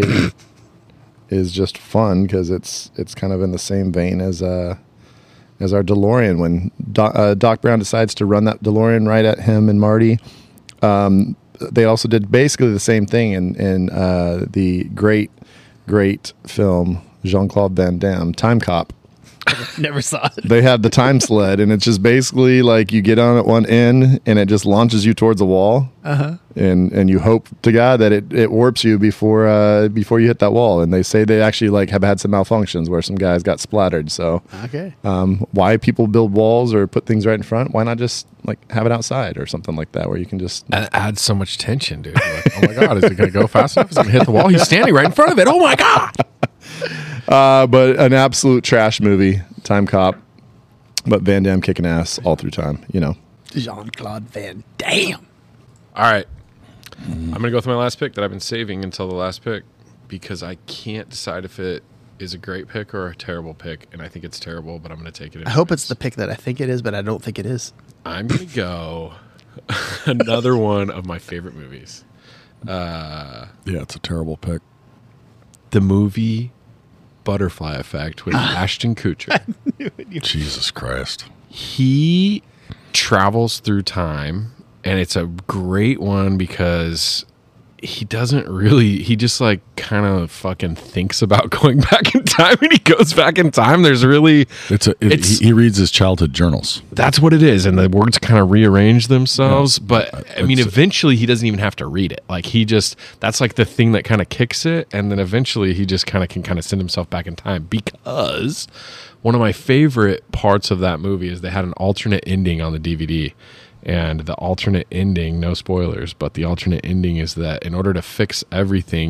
is just fun because it's it's kind of in the same vein as uh as our DeLorean. When Doc, uh, Doc Brown decides to run that DeLorean right at him and Marty, um, they also did basically the same thing in in uh, the great great film Jean-Claude Van Damme, Time Cop. never saw it. They had the time sled, and it's just basically like you get on at one end, and it just launches you towards the wall, uh-huh. and and you hope to God that it, it warps you before uh, before you hit that wall. And they say they actually like have had some malfunctions where some guys got splattered. So, Okay. um, why people build walls or put things right in front? Why not just like have it outside or something like that, where you can just That adds so much tension, dude. Like, oh my god, is it gonna go fast enough? Is it gonna hit the wall? He's standing right in front of it. Oh my god. Uh, but an absolute trash movie, Time Cop. But Van Damme kicking ass all through time, you know. Jean-Claude Van Damme. All right. I'm going to go with my last pick that I've been saving until the last pick because I can't decide if it is a great pick or a terrible pick. And I think it's terrible, but I'm going to take it. I hope it's the pick that I think it is, but I don't think it is. I'm going to go another one of my favorite movies. Yeah, it's a terrible pick. The movie Butterfly Effect with Ashton Kutcher. Jesus Christ. He travels through time, and it's a great one because he doesn't really, he just like kind of fucking thinks about going back in time, and he goes back in time. There's really, It's a. It, It's- he, he reads his childhood journals. that's what it is, and the words kind of rearrange themselves. But I mean, it's- eventually he doesn't even have to read it. Like he just, that's like the thing that kind of kicks it, and then eventually he just kind of can kind of send himself back in time. Because one of my favorite parts of that movie is they had an alternate ending on the D V D. And the alternate ending, no spoilers, but the alternate ending is that in order to fix everything,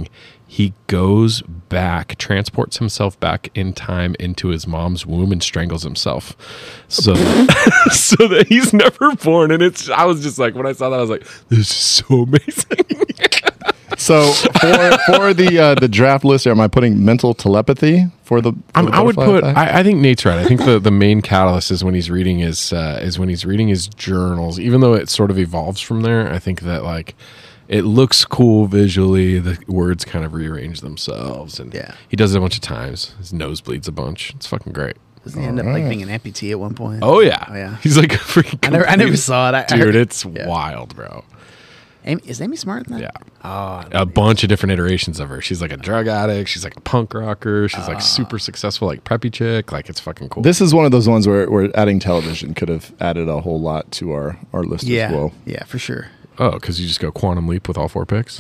he goes back, transports himself back in time into his mom's womb and strangles himself, so that, so that he's never born. And it's I was just like, when I saw that, I was like, this is so amazing. So for for the uh, the draft listener, am I putting mental telepathy for the? For I'm, the I would butterfly put. effect? I, I think Nate's right. I think the, the main catalyst is when he's reading his uh, is when he's reading his journals. Even though it sort of evolves from there, I think that like it looks cool visually. The words kind of rearrange themselves, and Yeah. he does it a bunch of times. His nose bleeds a bunch. It's fucking great. Doesn't he end up like being an amputee at one point? Oh yeah, Oh, yeah. He's like a freaking. I never, I never complete- saw it. I, I Dude, heard- it's yeah. wild, bro. Amy, is Amy Smart in that? Yeah. Oh, A bunch of different iterations of her. She's like a drug addict. She's like a punk rocker. She's Ah. like super successful, like preppy chick. Like it's fucking cool. This is one of those ones where, where adding television could have added a whole lot to our, our list yeah, as well. yeah, for sure. oh, because you just go quantum leap with all four picks.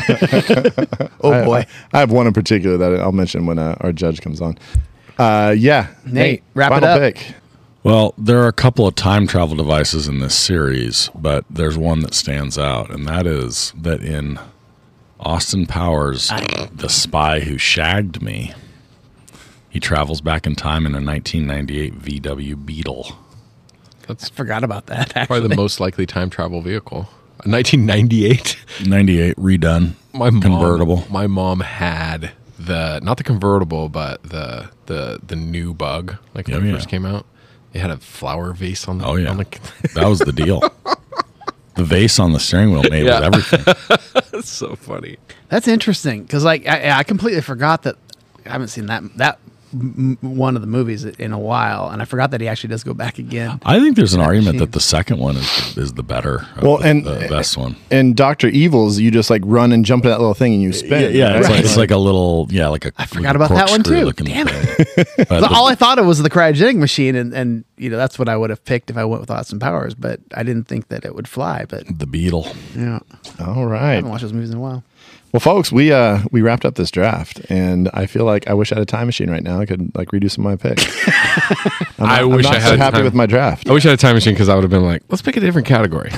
Oh I- boy, I, I have one in particular that I'll mention when uh, our judge comes on. Uh, yeah, Nate, wrap it final up. pick. Well, there are a couple of time travel devices in this series, but there's one that stands out, and that is that in Austin Powers, The Spy Who Shagged Me, he travels back in time in a nineteen ninety-eight V W Beetle. That's I forgot about that. Actually, probably the most likely time travel vehicle. nineteen ninety-eight. ninety-eight redone, My mom, convertible. My mom had the not the convertible, but the the the new Bug. Like when Oh, it yeah. first came out, it had a flower vase on the. Oh, yeah. on the, That was the deal. The vase on the steering wheel made Yeah. with everything. That's so funny. that's interesting because like I, I completely forgot that I haven't seen that that m- one of the movies in a while, and I forgot that he actually does go back again. I think there's an That argument machine. that the second one is is the better. of Well, the, and the best one. In Doctor Evil's, you just like run and jump in that little thing and you spin. Yeah, it's, right? like, it's like a little, yeah, like a. I forgot about that one, too. Damn it! So all I thought it was the cryogenic machine, and, and you know that's what I would have picked if I went with Austin Powers, but I didn't think that it would fly. But the Beetle. yeah, All I right. haven't watched those movies in a while. Well, folks, we uh we wrapped up this draft, and I feel like I wish I had a time machine right now. I could like redo some of my picks. I'm not, I I'm wish not I so had a happy time- with my draft. I wish I had a time machine because I would have been like, let's pick a different category.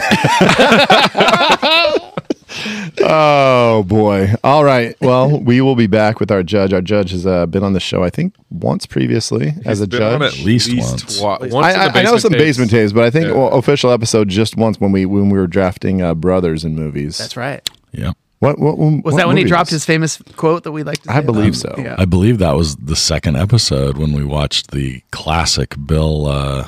Oh boy! All right. Well, we will be back with our judge. Our judge has uh, been on the show, I think, once previously as a Been on judge. at least once. wa- once I, in I, the I know some tapes. basement tapes, but I think Yeah. well, official episode just once when we when we were drafting uh, brothers in movies. That's right. Yeah. What, what, what Was that when he dropped his famous quote that we like to say I believe about? so. Yeah. I believe that was the second episode when we watched the classic Bill uh,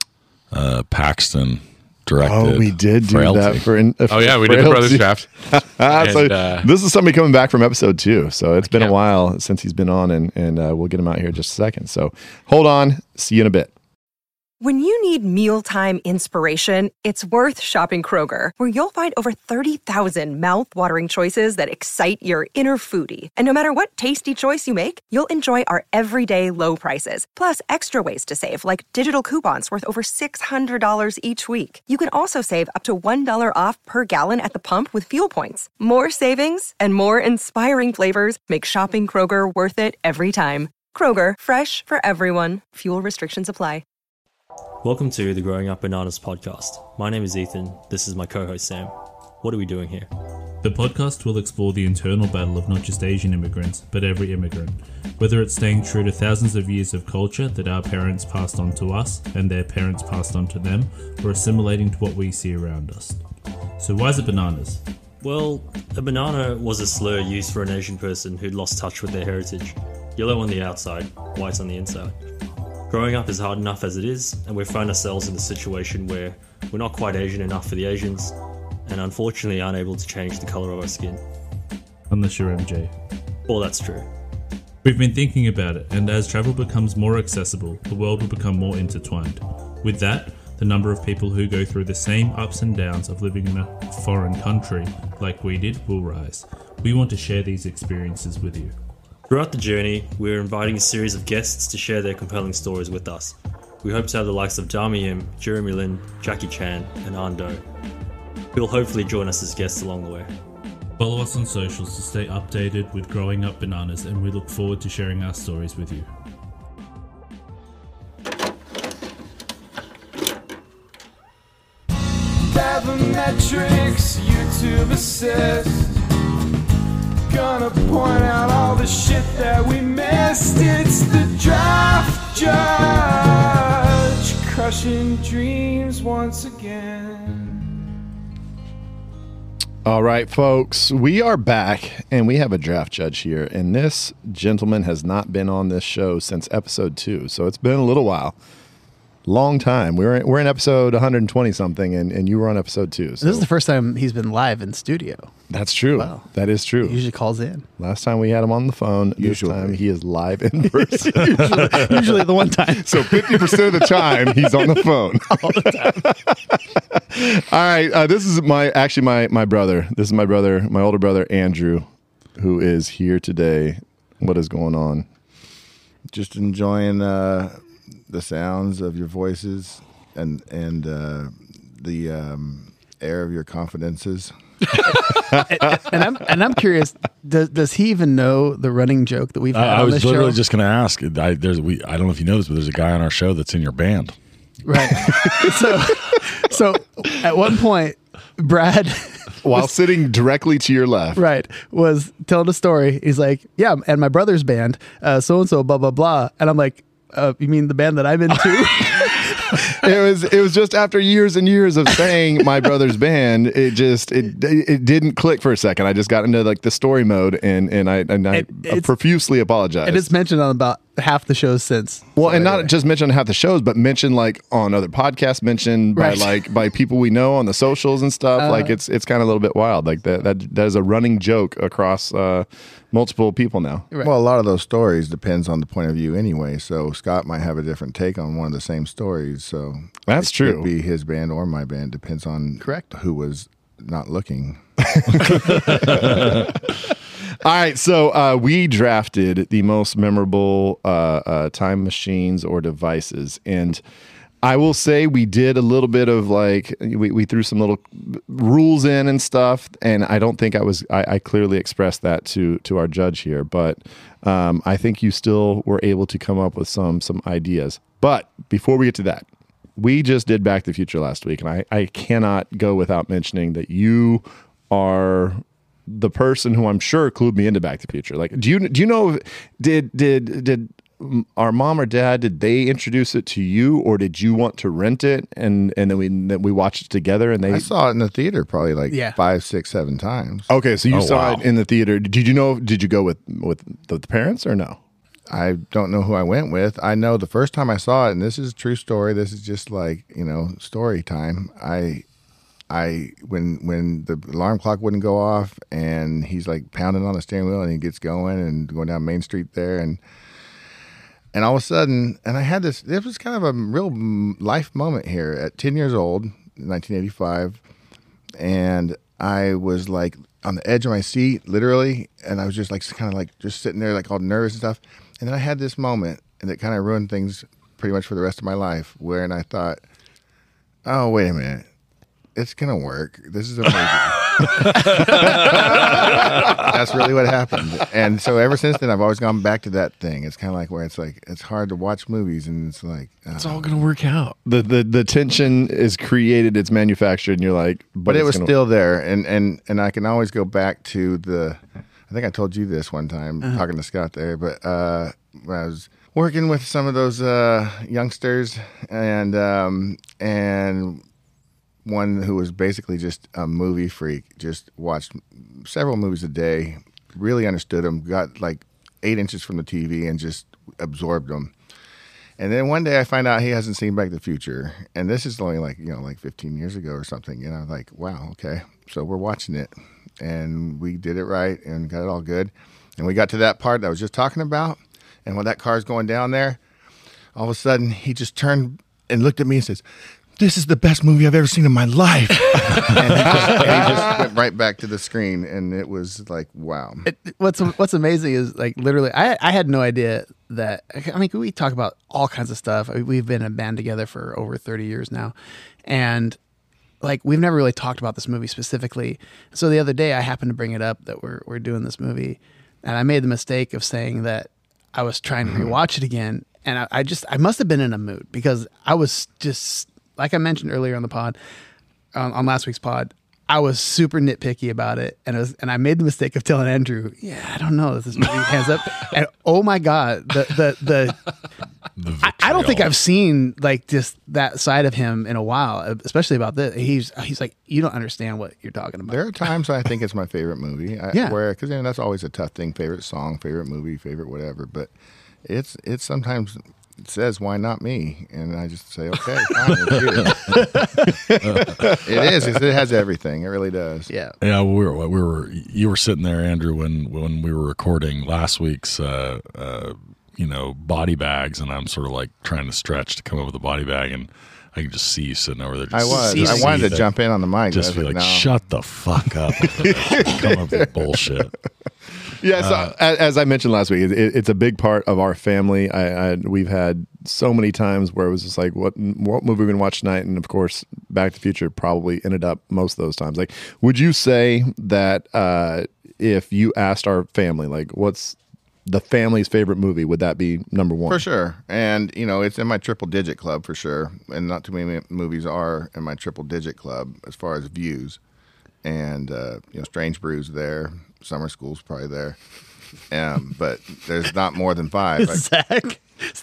uh, Paxton directed. Oh, we did do Frailty. that for. In, uh, Oh yeah, we did the Frailty. brothers draft. Ah, so And, uh, this is somebody coming back from episode two. So it's been a can't- while since he's been on, and and uh, we'll get him out here in just a second. So hold on. See you in a bit. When you need mealtime inspiration, it's worth shopping Kroger, where you'll find over thirty thousand mouth-watering choices that excite your inner foodie. And no matter what tasty choice you make, you'll enjoy our everyday low prices, plus extra ways to save, like digital coupons worth over six hundred dollars each week. You can also save up to one dollar off per gallon at the pump with fuel points. More savings and more inspiring flavors make shopping Kroger worth it every time. Kroger, fresh for everyone. Fuel restrictions apply. Welcome to the Growing Up Bananas podcast. My name is Ethan. This is my co-host Sam. What are we doing here? The podcast will explore the internal battle of not just Asian immigrants, but every immigrant. Whether it's staying true to thousands of years of culture that our parents passed on to us and their parents passed on to them, or assimilating to what we see around us. So why is it bananas? Well, a banana was a slur used for an Asian person who'd lost touch with their heritage. Yellow on the outside, white on the inside. Growing up is hard enough as it is, and we find ourselves in a situation where we're not quite Asian enough for the Asians, and unfortunately aren't able to change the colour of our skin. Unless you're M J. Well, that's true. We've been thinking about it, and as travel becomes more accessible, the world will become more intertwined. With that, the number of people who go through the same ups and downs of living in a foreign country, like we did, will rise. We want to share these experiences with you. Throughout the journey, we're inviting a series of guests to share their compelling stories with us. We hope to have the likes of Dami Yim, Jeremy Lin, Jackie Chan, and Ando, who will hopefully join us as guests along the way. Follow us on socials to stay updated with Growing Up Bananas, and we look forward to sharing our stories with you. Bathymetrics, YouTube assist. gonna point out all the shit that we missed. It's the draft judge, crushing dreams once again. All right, folks, we are back, and we have a draft judge here, and this gentleman has not been on this show since episode two, so it's been a little while. Long time. We're in, we're in episode one hundred twenty something, and, and you were on episode two. So. This is the first time he's been live in studio. That's true. Wow. That is true. He usually calls in. Last time we had him on the phone. Usually. This time he is live in person. usually, usually the one time. So fifty percent of the time he's on the phone. All the time. All right. Uh, this is my actually my my brother. This is my brother, my older brother Andrew, who is here today. What is going on? Just enjoying uh, the sounds of your voices and and uh, the um, air of your confidences. and, and I'm and I'm curious. Does does he even know the running joke that we've Uh, had I on was this literally show? just going to ask. I, there's, we, I don't know if you know this, but there's a guy on our show that's in your band. Right. so so at one point, Brad, While sitting directly to your left. right, was telling a story. He's like, "Yeah, and my brother's band, so and so, blah blah blah," and I'm like, uh, "You mean the band that I'm into?" It was it was just after years and years of saying my brother's band, it just it it didn't click for a second. I just got into like the story mode, and and I and I It- it's- profusely apologized. And it's mentioned on about half the shows since. Well, So and not anyway. just mentioned half the shows, but mentioned like on other podcasts, mentioned by Right. like by people we know on the socials and stuff. Uh, like it's it's kind of a little bit wild. Like that that that is a running joke across uh, multiple people now. Right. Well, a lot of those stories depends on the point of view anyway. So Scott might have a different take on one of the same stories. So That's it true. Could be his band or my band. Depends on Correct. who was not looking. All right, so uh, we drafted the most memorable uh, uh, time machines or devices, and I will say we did a little bit of like we, we threw some little rules in and stuff, and I don't think I was I, I clearly expressed that to to our judge here, but um, I think you still were able to come up with some some ideas. But before we get to that, we just did Back to the Future last week, and I, I cannot go without mentioning that you are the person who I'm sure clued me into Back to the Future. Like, do you do you know? Did did did our mom or dad, did they introduce it to you, or did you want to rent it and and then we then we watched it together? And they I saw it in the theater probably like Yeah. five, six, seven times. okay, so you Oh, saw wow. it in the theater. Did you know? Did you go with with the parents or no? I don't know who I went with. I know the first time I saw it, and this is a true story. This is just like, you know, story time. I, I when when the alarm clock wouldn't go off, and he's like pounding on the steering wheel, and he gets going and going down Main Street there, and and all of a sudden, and I had this. It was kind of a real life moment here at ten years old, nineteen eighty-five, and I was like on the edge of my seat, literally, and I was just like kind of like just sitting there, like all nervous and stuff. And then I had this moment, and it kind of ruined things pretty much for the rest of my life, where and I thought, oh, wait a minute. It's going to work. This is amazing. That's really what happened. And so ever since then, I've always gone back to that thing. It's kind of like where it's like, it's hard to watch movies, and it's like, uh, It's all going to work out. The, the the tension is created, it's manufactured, and you're like, but, but it it's was gonna- still there. And, and, and I can always go back to the, I think I told you this one time talking to Scott there, but uh, when I was working with some of those uh, youngsters, and um, and one who was basically just a movie freak, just watched several movies a day, really understood them, got like eight inches from the T V and just absorbed them. And then one day I find out he hasn't seen Back to the Future, and this is only like, you know, like fifteen years ago or something. And I'm like, wow, okay. So we're watching it, and we did it right and got it all good. And we got to that part that I was just talking about, and when that car's going down there, all of a sudden he just turned and looked at me and says, "This is the best movie I've ever seen in my life." and, he just, and he just went right back to the screen, and it was like, wow. It, what's what's amazing is like literally, I I had no idea that. I mean, we talk about all kinds of stuff. I mean, we've been in a band together for over thirty years now, and like we've never really talked about this movie specifically. So the other day, I happened to bring it up that we're we're doing this movie, and I made the mistake of saying that I was trying to rewatch it again, and I, I just I must have been in a mood because I was just like I mentioned earlier on the pod, on, on last week's pod. I was super nitpicky about it, and it was, and I made the mistake of telling Andrew, "Yeah, I don't know if this movie hands up." And oh my god, the the the, The I, I don't think vitriol. I've seen like just that side of him in a while, especially about this. He's he's like, you don't understand what you're talking about. There are times I think it's my favorite movie. I, Yeah. Where because you know, that's always a tough thing. Favorite song, favorite movie, favorite whatever. But it's it's sometimes it says why not me, and I just say okay, fine, it's you. It is. It has everything. It really does. Yeah. Yeah, we were we were you were sitting there, Andrew, when when we were recording last week's uh, uh, you know body bags, and I'm sort of like trying to stretch to come up with a body bag, and I can just see you sitting over there. I Just was. seizing I wanted to that- jump in on the mic. Just I be was like, no. shut the fuck up, come up with bullshit. Yeah, so as, as I mentioned last week, it, it's a big part of our family. I, I we've had so many times where it was just like, what what movie we're gonna watch tonight, and of course, Back to the Future probably ended up most of those times. Like, would you say that uh, if you asked our family, like, what's the family's favorite movie, would that be number one? For sure. And, you know, it's in my triple digit club for sure. And not too many movies are in my triple digit club as far as views. And, uh, you know, Strange Brew's there. Summer School's probably there. Um, but there's not more than five. Like, Zach,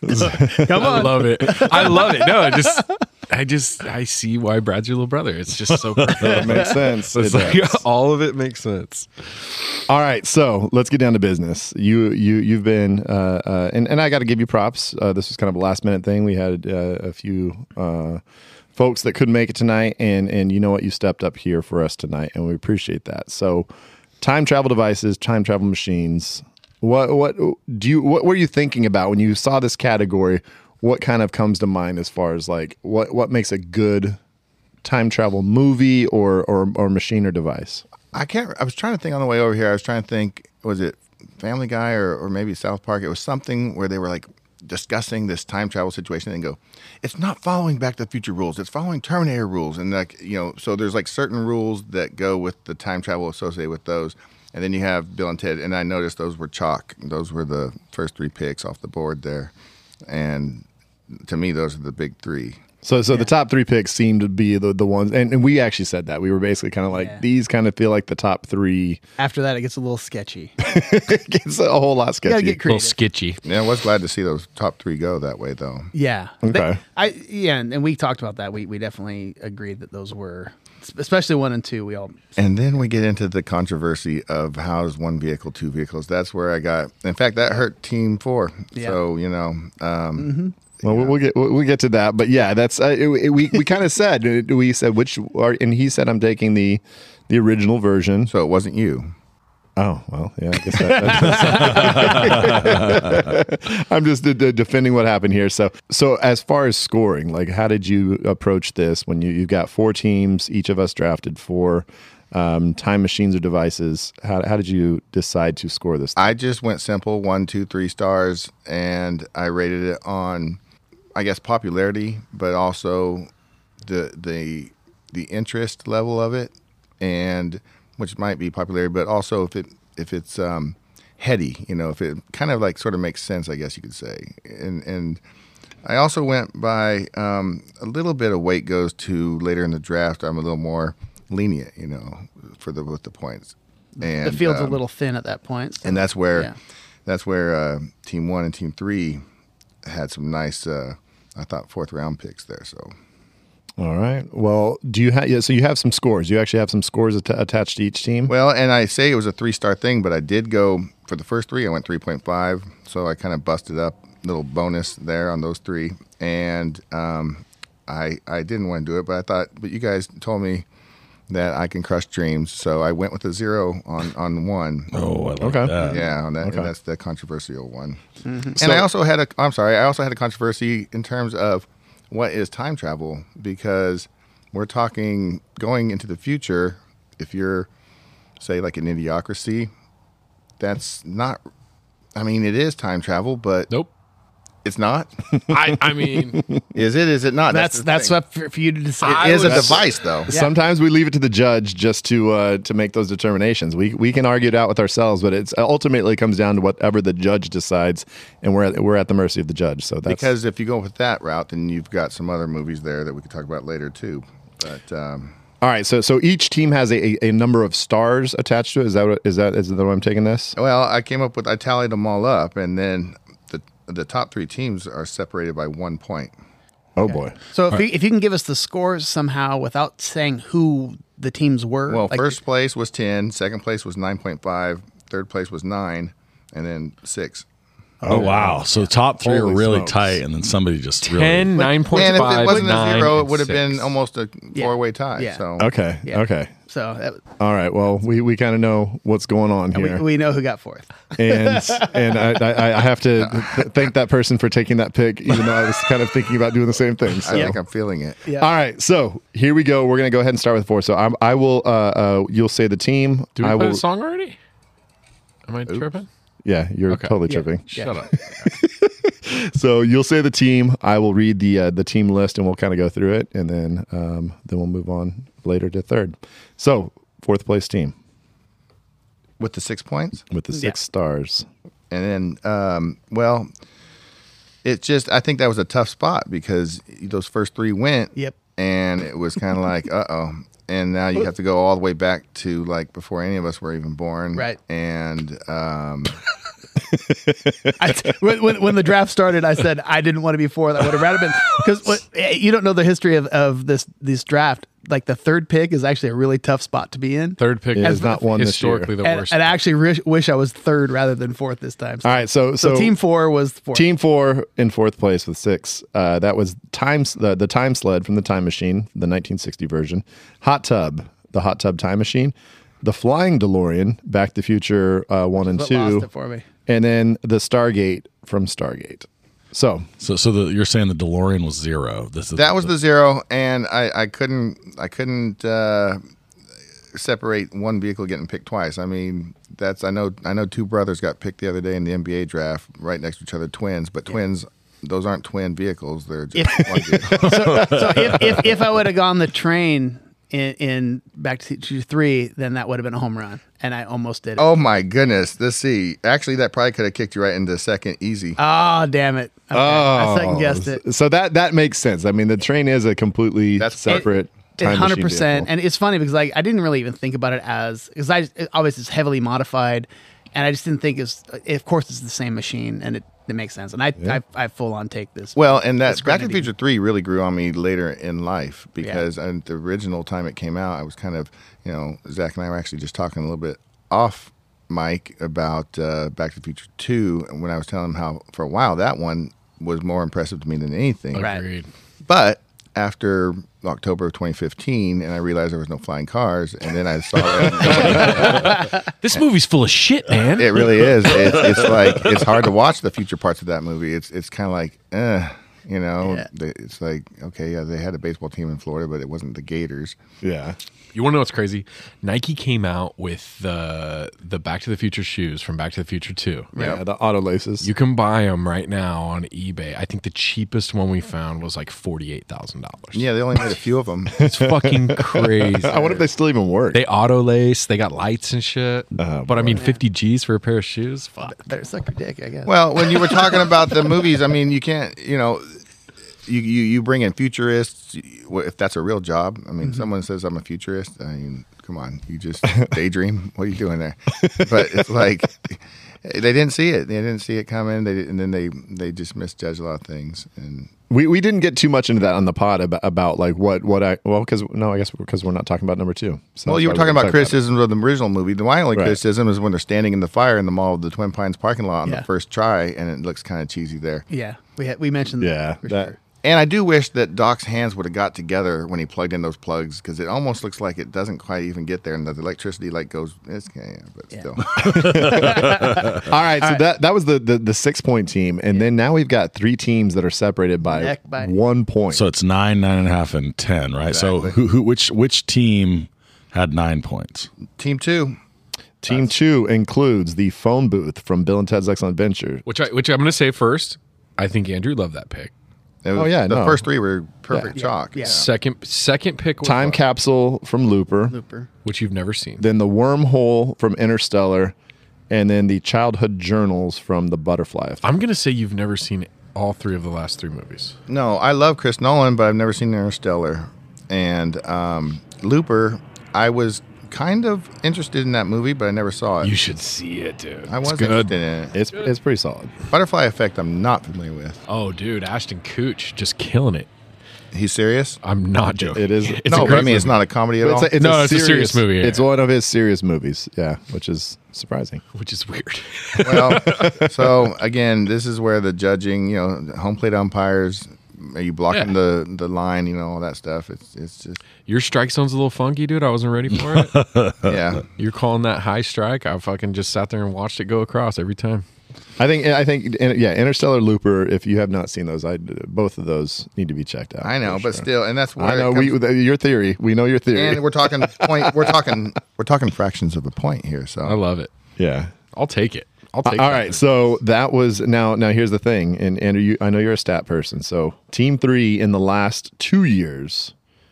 come I on. love it. I love it. No, I just, I just, I see why Brad's your little brother. It's just so perfect. It makes sense. It's It like, does. all of it makes sense. All right, so let's get down to business. You you you've been uh, uh, and and I got to give you props. Uh, this was kind of a last minute thing. We had uh, a few uh, folks that couldn't make it tonight, and and you know what, you stepped up here for us tonight, and we appreciate that. So, time travel devices, time travel machines. What what do you what were you thinking about when you saw this category? What kind of comes to mind as far as like what what makes a good time travel movie or or or machine or device? I can't. I was trying to think on the way over here. I was trying to think. Was it Family Guy or, or maybe South Park? It was something where they were like discussing this time travel situation and go, "It's not following Back to the Future rules. It's following Terminator rules." And like you know, so there's like certain rules that go with the time travel associated with those. And then you have Bill and Ted. And I noticed those were chalk. Those were the first three picks off the board there. And to me, those are the big three. So, so the top three picks seem to be the, the ones, and, and we actually said that. We were basically kind of like, Yeah. these kind of feel like the top three. After that, it gets a little sketchy. It gets a whole lot You gotta sketchy. get A little creative. sketchy. Yeah, I was glad to see those top three go that way, though. Yeah. Okay. But I yeah, and, and we talked about that. We we definitely agreed that those were, especially one and two. We all And then we get into the controversy of how is one vehicle, two vehicles. That's where I got. In fact, that hurt Team Four. Yeah. So you know, um, Well, we'll we'll get we'll we'll get to that, but yeah, that's uh, it, it- we we kind of said uh, we said which, are, and he said I'm taking the the original version. so it wasn't you. Oh well, yeah, I guess that, I'm just d- d- defending what happened here. So, so as far as scoring, like, how did you approach this when you you've got four teams, each of us drafted four um, time machines or devices? How how did you decide to score this? I just went simple, one, two, three stars, and I rated it on, I guess, popularity, but also the the the interest level of it, and which might be popularity, but also if it if it's um, heady, you know, if it kind of like sort of makes sense, I guess you could say. And and I also went by um, a little bit of weight goes to later in the draft. I'm a little more lenient, you know, for the with the points. And the field's um, a little thin at that point. so- and that's where yeah. that's where uh, team one and team three had some nice, uh, I thought, fourth round picks there. So All right. Well, do you have? Yeah, so you have some scores. You actually have some scores at- attached to each team. well, and I say it was a three star thing, but I did go for the first three. I went three point five, so I kind of busted up a little bonus there on those three. And um, I I didn't want to do it, but I thought, but you guys told me that I can crush dreams, so I went with a zero on on one. Oh, I like Okay. that. Yeah, on that, Okay. and that's the controversial one. And So- I also had a, I'm sorry, I also had a controversy in terms of what is time travel, because we're talking going into the future. If you're, say, like an Idiocracy, that's not, I mean, it is time travel, but Nope. it's not. I, I mean, Is it? Is it not? That's the that's thing. what for, for you to decide. I It is a would- device, though. Sometimes we leave it to the judge just to uh, to make those determinations. We we can argue it out with ourselves, but it's ultimately comes down to whatever the judge decides, and we're at, we're at the mercy of the judge. So that's Because if you go with that route, then you've got some other movies there that we could talk about later too. But um, All right, so so each team has a, a, a number of stars attached to it. Is that what, is that is that what I'm taking this? Well, I came up with I tallied them all up, and then the the top three teams are separated by one point. Oh boy! So if you, if you can give us the scores somehow without saying who the teams were. Well, like, first place was ten, second place was nine point five, third place was nine, and then six. Oh, wow. So the top three Holy are really smokes. tight, and then somebody just ten, really. nine point And if five, it wasn't nine, a zero, it and would have six. been almost a Yeah. four-way tie. Yeah. So Okay, Yeah. okay. So that, All right. Well, we, we kind of know what's going on we, here, we know who got fourth. and and I, I, I have to th- thank that person for taking that pick, even though I was kind of thinking about doing the same thing. So. I think I'm feeling it. Yeah. All right, so here we go. We're gonna go ahead and start with four. So I'm, I will. Uh, uh, you'll say the team. Do we I play will. the song already? Am I tripping? Yeah, you're Okay. totally Yeah. tripping. Shut up. So you'll say the team. I will read the uh, the team list, and we'll kind of go through it, and then um, then we'll move on later to third. So fourth place team With the six points? with the six Yeah. stars. And then, um, well, it just, I think that was a tough spot because those first three went. Yep. And it was kind of like, uh oh. And now you have to go all the way back to like before any of us were even born. Right. And, um, I, when, when, when the draft started, I said I didn't want to be fourth. I would have rather been because you don't know the history of, of this this draft. Like the third pick is actually a really tough spot to be in. Third pick Yeah, is it's not one this historically year. the And, worst. and I actually re- wish I was third rather than fourth this time. All right, so So, so, team four was fourth. team four in fourth place with six. Uh, that was times the the time sled from the Time Machine, the nineteen sixty version. Hot Tub, the Hot Tub Time Machine. The Flying DeLorean, Back to the Future uh, one and What two, lost it for me. and then the Stargate from Stargate. So So, so the, you're saying the DeLorean was zero. This is that was the zero. And I, I couldn't, I couldn't, uh, separate one vehicle getting picked twice. I mean, that's, I know, I know two brothers got picked the other day in the N B A draft right next to each other, twins, but twins, those aren't twin vehicles. They're just one vehicle. So, so if, if if I would have gone the train in, in Back to the Future three, then that would have been a home run, and I almost did it. Oh my goodness. Let's see. Actually, that probably could have kicked you right into second easy. Oh, damn it! Okay. I second guessed it. So that that makes sense. I mean, the train is a completely That's- separate. time one hundred machine percent. vehicle. And it's funny because like I didn't really even think about it as because I it, obviously it's heavily modified, and I just didn't think it's. Of course, it's the same machine, and it, it makes sense. And I I, I full on take this. Well, and that this Back to the grenadine. Future three really grew on me later in life because at the original time it came out, I was kind of, you know, Zach and I were actually just talking a little bit off mic about uh, Back to the Future two when I was telling him how for a while that one was more impressive to me than anything. Right. Agreed. But after October of twenty fifteen, and I realized there was no flying cars, and then I saw it. This movie's full of shit, man. It really is. It's, it's like it's hard to watch the future parts of that movie. It's it's kind of like, eh, you know, Yeah. they- it's like okay, yeah, they had a baseball team in Florida, but it wasn't the Gators. Yeah. You want to know what's crazy? Nike came out with the the Back to the Future shoes from Back to the Future two. Yeah, the auto laces. You can buy them right now on eBay. I think the cheapest one we found was like forty-eight thousand dollars. Yeah, they only made a few of them. It's fucking crazy. I wonder if they still even work. They auto lace. They got lights and shit. Oh, but I mean, fifty G's for a pair of shoes. Fuck. Better suck your dick, I guess. Well, when you were talking about the movies, I mean, you can't, you know, you you, you bring in futurists if that's a real job. I mean, someone says I'm a futurist. I mean, come on, you just daydream. What are you doing there? But it's like they didn't see it. They didn't see it coming. They and then they they just misjudged a lot of things. And we we didn't get too much into that on the pod about, about like what what I well because no I guess because we're not talking about number two. So well, that's you why were we talking didn't about talk criticisms of the original movie. My only Right. criticism is when they're standing in the fire in the mall of the Twin Pines parking lot on Yeah. the first try, and it looks kind of cheesy there. yeah, we had, we mentioned it. that. Yeah, for that sure. And I do wish that Doc's hands would have got together when he plugged in those plugs because it almost looks like it doesn't quite even get there, and the electricity like goes. It's yeah, but Yeah. still. All right, so that that was the, the the six point team, and then now we've got three teams that are separated by, Neck by- one point. So it's nine, nine and a half, and ten, right? So Exactly. who, who, which, which team had nine points? Team two. team two includes the phone booth from Bill and Ted's Excellent Adventure. Which I which I'm going to say first. I think Andrew loved that pick. It was, Oh, yeah, the no. first three were perfect Yeah. chalk. Yeah. Second second pick was Time what? capsule from Looper, Looper. which you've never seen. then the wormhole from Interstellar, and then the childhood journals from the Butterfly Effect. I'm going to say you've never seen all three of the last three movies. No, I love Chris Nolan, but I've never seen Interstellar. And um, Looper, I was kind of interested in that movie, but I never saw it. You should see it, dude. I was It's good. interested in it. It's it's pretty solid. Butterfly Effect, I'm not familiar with. Oh, dude, Ashton Kutcher just killing it. He's serious? I'm not joking. It is. It's no, a but great I mean, it's movie. not a comedy at But all. it's a, it's No, a it's a serious movie, yeah. It's one of his serious movies. Yeah, which is surprising. which is weird. Well, so again, this is where the judging, you know, home plate umpires, are you blocking Yeah. the, the line, you know, all that stuff. It's it's just, Your strike zone's a little funky, dude. I wasn't ready for it. yeah. You're calling that high strike. I fucking just sat there and watched it go across every time. I think. I think. Yeah, Interstellar, Looper. If you have not seen those, I both of those need to be checked out. I know, for but sure. still, and that's where I know. it We comes- your theory. We know your theory. and we're talking point. We're talking. We're talking fractions of a point here. So I love it. yeah. I'll take it. I'll take it. All right, so that was now. Now here's the thing, and Andrew, you, I know you're a stat person. So Team Three in the last two years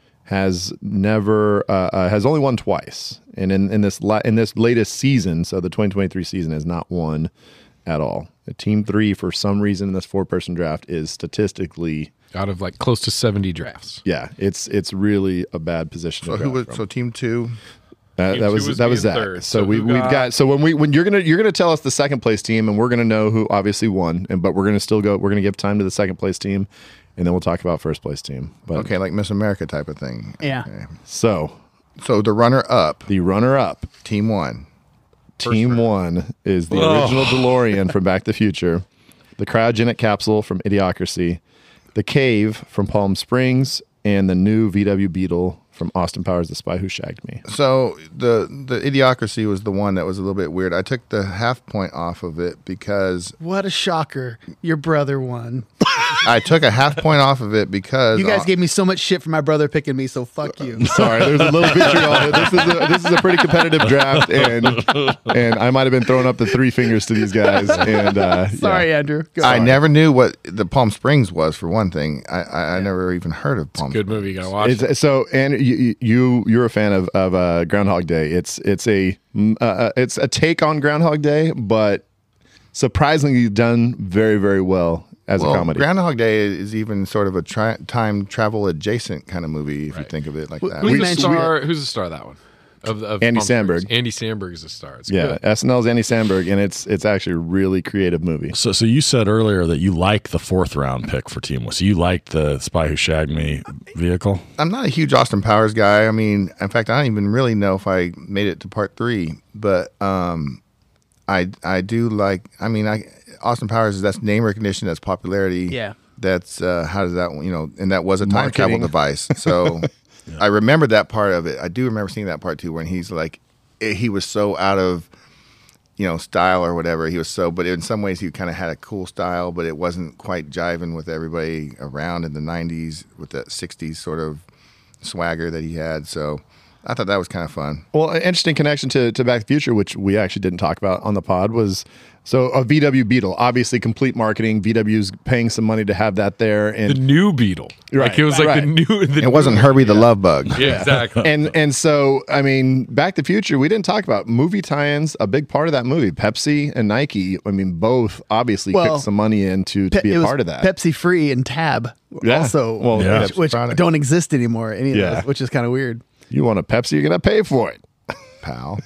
has never uh, uh, has only won twice, and in, in this la- in this latest season, so the twenty twenty-three season has not won at all. The Team Three, for some reason, in this four person draft is statistically, Out of like close to seventy drafts. yeah, it's it's really a bad position. so to who draft was from. so team two? Uh, Team that two was, was that was being Zach. third. So, So we who we've got- got so when we when you're gonna you're gonna tell us the second place team, and we're gonna know who obviously won, and but we're gonna still go. We're gonna give time to the second place team, and then we'll talk about first place team. But Okay, like Miss America type of thing. Yeah. Okay. so So the runner up, the runner up, team one. team one, is the original DeLorean from Back to the Future, the cryogenic capsule from Idiocracy, the cave from Palm Springs, and the new V W Beetle from Austin Powers: The Spy Who Shagged Me. So the the Idiocracy was the one that was a little bit weird. I took the half point off of it because What a shocker. Your brother won. I took a half point off of it because You guys uh, gave me so much shit for my brother picking me, so fuck you. Sorry, there's a little vitriol. This is a, this is a pretty competitive draft, and and I might have been throwing up the three fingers to these guys. And uh, Sorry, yeah. Andrew. Go I on. never knew what the Palm Springs was for one thing. I I, I never even heard of Palm. Good movie. You gotta watch it. It's, so, and you, you you're a fan of of uh, Groundhog Day. It's it's a mm, uh, uh, it's a take on Groundhog Day, but surprisingly done very very well as Well, a comedy. Groundhog Day is even sort of a tri- time travel adjacent kind of movie if you think of it like that. Who's We the mentioned- star? Who's the star of that one? Of, of Andy Palm Springs? Samberg. Andy Samberg is a star. It's yeah, good. S N L's Andy Samberg, and it's it's actually a really creative movie. So, so you said earlier that you like the fourth round pick for Team One. So you liked the Spy Who Shagged Me vehicle. I'm not a huge Austin Powers guy. I mean, in fact, I don't even really know if I made it to part three, but um, I I do like. I mean, I Austin Powers is that's name recognition, that's popularity. Yeah. That's uh, how does that you know? And that was a time travel Marketing. device. So I remember that part of it. I do remember seeing that part too, when he's like, he was so out of you know style or whatever. He was so, but in some ways he kind of had a cool style, but it wasn't quite jiving with everybody around in the nineties with that sixties sort of swagger that he had. So I thought that was kind of fun. Well, an interesting connection to, to Back to the Future, which we actually didn't talk about on the pod, was so a V W Beetle, obviously complete marketing. V W's paying some money to have that there, The and new Beetle. Right, Like it was like right. the new. The It wasn't new- Herbie the Love Bug. Yeah, exactly. and and so I mean, Back to the Future, we didn't talk about movie tie-ins. A big part of that movie, Pepsi and Nike. I mean, both obviously Well, kicked some money in to, to Pe- be it a was part of that. Pepsi Free and Tab Yeah. also, Well, yeah. which, which Product. don't exist anymore. Any of Yeah. those, which is kind of weird. You want a Pepsi, you're gonna pay for it. Pal.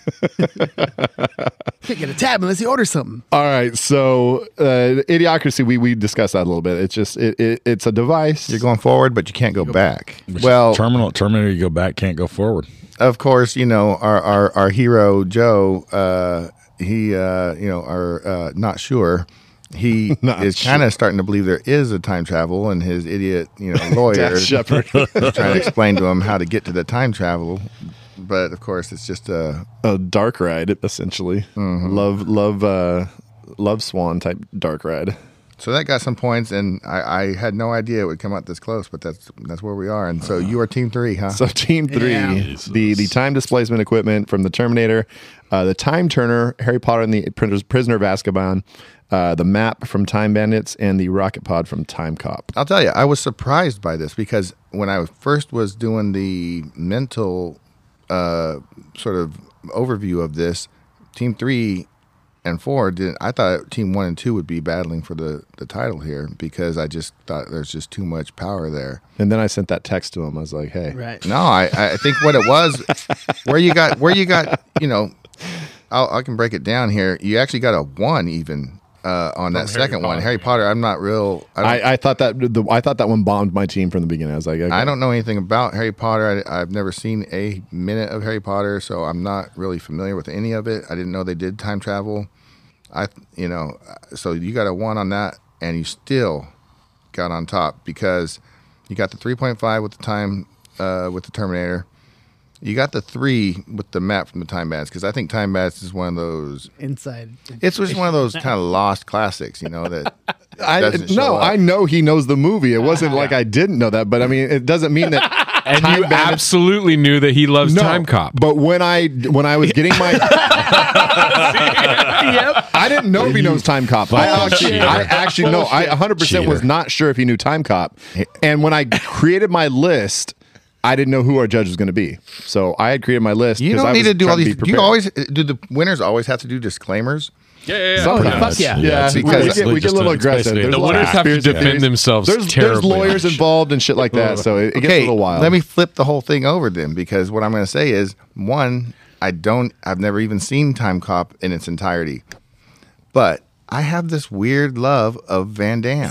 Can't get a tab unless you order something. All right, so uh, Idiocracy, we we discussed that a little bit. It's just it, it it's a device. You're going forward, but you can't go back. Which Well, Terminal Terminator, you go back, can't go forward. of course, you know our our, our hero Joe. Uh, he, uh, you know, are uh, not sure. He Not is kind of starting to believe there is a time travel, and his idiot, you know, lawyer Dax Shepard. is trying to explain to him how to get to the time travel. But of course, it's just a a dark ride, essentially. Mm-hmm. Love, love, uh, love Swan type dark ride. so that got some points, and I, I had no idea it would come out this close, but that's that's where we are. And so you are team three, huh? So Team Three, Yeah. the the time displacement equipment from the Terminator, uh, the Time Turner, Harry Potter and the Prisoner Prisoner of Azkaban, uh, the map from Time Bandits, and the rocket pod from Time Cop. I'll tell you, I was surprised by this because when I first was doing the mental uh, sort of overview of this, Team Three and four didn't. I thought Team One and Two would be battling for the, the title here because I just thought there's just too much power there. And then I sent that text to him. I was like, "Hey, Right. No, I, I think what it was, where you got where you got, you know, I'll, I can break it down here. You actually got a one even uh, on that Harry second one, Potter, Harry yeah. Potter. I'm not real. I, don't, I, I thought that the I thought that one bombed my team from the beginning. I was like, okay. I don't know anything about Harry Potter. I, I've never seen a minute of Harry Potter, so I'm not really familiar with any of it. I didn't know they did time travel. I, you know, so you got a one on that, and you still got on top because you got the three point five with the time uh, with the Terminator. You got the three with the map from the Time Bandits because I think Time Bandits is one of those. Inside. It's just one of those kind of lost classics, you know that. I, doesn't show no, up. I know he knows the movie. It wasn't like I didn't know that, but I mean, it doesn't mean that. And Time you Bandits- absolutely knew that he loves No, Time Cop. But when I when I was getting my, Yep. I didn't know if he knows Time Cop. I actually, I actually know. I one hundred percent was Cheater. not sure if he knew Time Cop. And when I created my list, I didn't know who our judge was going to be. So I had created my list. You 'cause don't I need was to do all trying these. be Do you prepared. always do the winners always have to do disclaimers? Yeah, yeah, yeah. Sometimes. Oh, fuck yeah. Yeah, it's we, because- we get, we get a just little a- it's aggressive. basically- There's The a lot winners of have to conspiracy defend theories. themselves There's, there's terribly. lawyers involved and shit like that, so it, it gets a little wild. Let me flip the whole thing over then, because what I'm going to say is one, I don't, I've never even seen Time Cop in its entirety, but I have this weird love of Van Damme.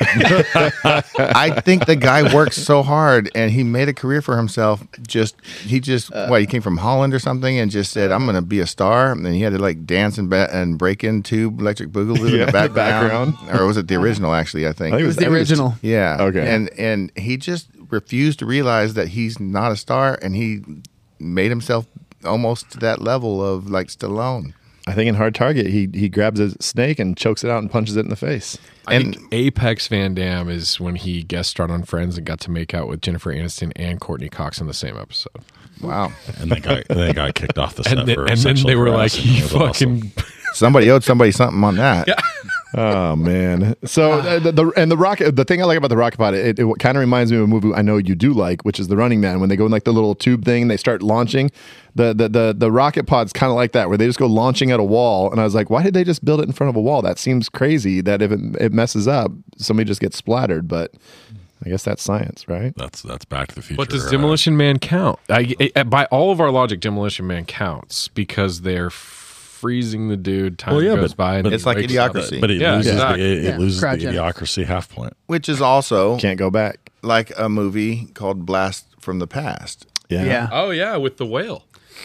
I think the guy works so hard, and he made a career for himself. Just he just what he came from Holland or something, and just said, "I'm going to be a star." And then he had to like dance and ba- and break into Electric Boogaloo Yeah, in the background. background. Or was it the original? Actually, I think I think It was the I think it's- original. yeah. Okay. And and he just refused to realize that he's not a star, and he made himself almost to that level of like Stallone. I think in Hard Target, he he grabs a snake and chokes it out and punches it in the face. I And- think Apex Van Damme is when he guest starred on Friends and got to make out with Jennifer Aniston and Courtney Cox in the same episode. Wow. And then got, and then got kicked off the set And then, for and then sexual they were like, harassment. he It was awesome. fucking. Somebody owed somebody something on that. Oh man! So uh, the, the and the rocket. The thing I like about the rocket pod, it, it kind of reminds me of a movie I know you do like, which is The Running Man. When they go in like the little tube thing, and they start launching. The the the, the rocket pod's kind of like that, where they just go launching at a wall. And I was like, why did they just build it in front of a wall? That seems crazy. That if it, it messes up, somebody just gets splattered. But I guess that's science, right? That's that's Back to the Future. But does uh, Demolition Man count? I, I- by all of our logic, Demolition Man counts because they're freezing the dude. Time Well, yeah, goes but- by, and but- he It's like wakes up. Idiocracy. But it Yeah, loses, exactly. the, it, Yeah, it loses the cryogenic. idiocracy half point. Which is also Can't go back. like a movie called Blast from the Past. Yeah. Yeah. Oh yeah, with the whale.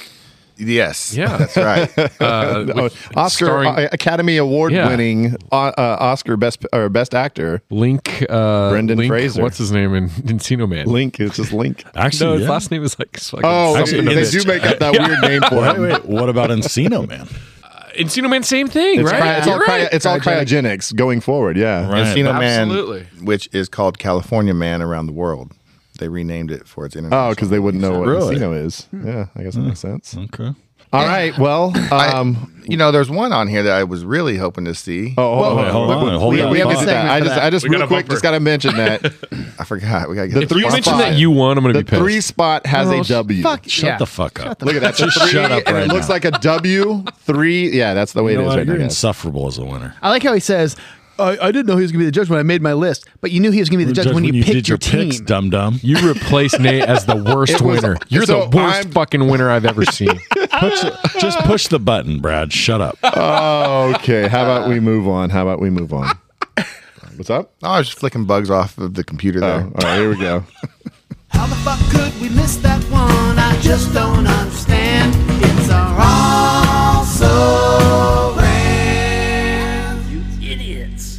Yes. Yeah. That's right. Uh, Oh, with- Oscar starring uh, Academy Award Yeah. winning uh, uh, Oscar best or best actor. Link. Uh, Brendan Link, Fraser. What's his name in Encino Man? Link. It's just Link. Actually, No, his yeah. last name is like fucking Oh, something they of do it. make up that weird name for Wait, him. wait, what about Encino Man? Encino Man, same thing, It's, right? cry- it's all, You're cry- right. it's all cryogenics going forward. Yeah. Right. Encino Man, Absolutely. which is called California Man around the world. They renamed it for its international. Oh, because they wouldn't know what Really? Encino is. Yeah, I guess that makes sense. Okay. All right. Well, um, You know, there's one on here that I was really hoping to see. oh, hold wait, on, hold on, hold we, on. we haven't Segment said that. I for just, that. I just We real got a quick bumper. just got to mention that I forgot. We got to The get three You mentioned spot- that you won. I'm going to the be pissed. three spot has Oh, a W. Fuck Shut yeah. the fuck up. Look at that. Just Three, shut up and right it looks now. like a W. Three. Yeah, that's the way You know it is what? right You're now. insufferable as a winner. I like how he says, I, I didn't know he was going to be the judge when I made my list, but you knew he was going to be the judge when, you picked did your, your picks, team. dum dum. You replaced Nate as the worst It was- winner. You're so the worst I'm- fucking winner I've ever seen. Push, just push the button, Brad. Shut up. Okay. How about we move on? How about we move on? What's up? Oh, I was just flicking bugs off of the computer Oh, there. all right. Here we go. How the fuck could we miss that one? I just don't understand. It's our also ran. You idiots.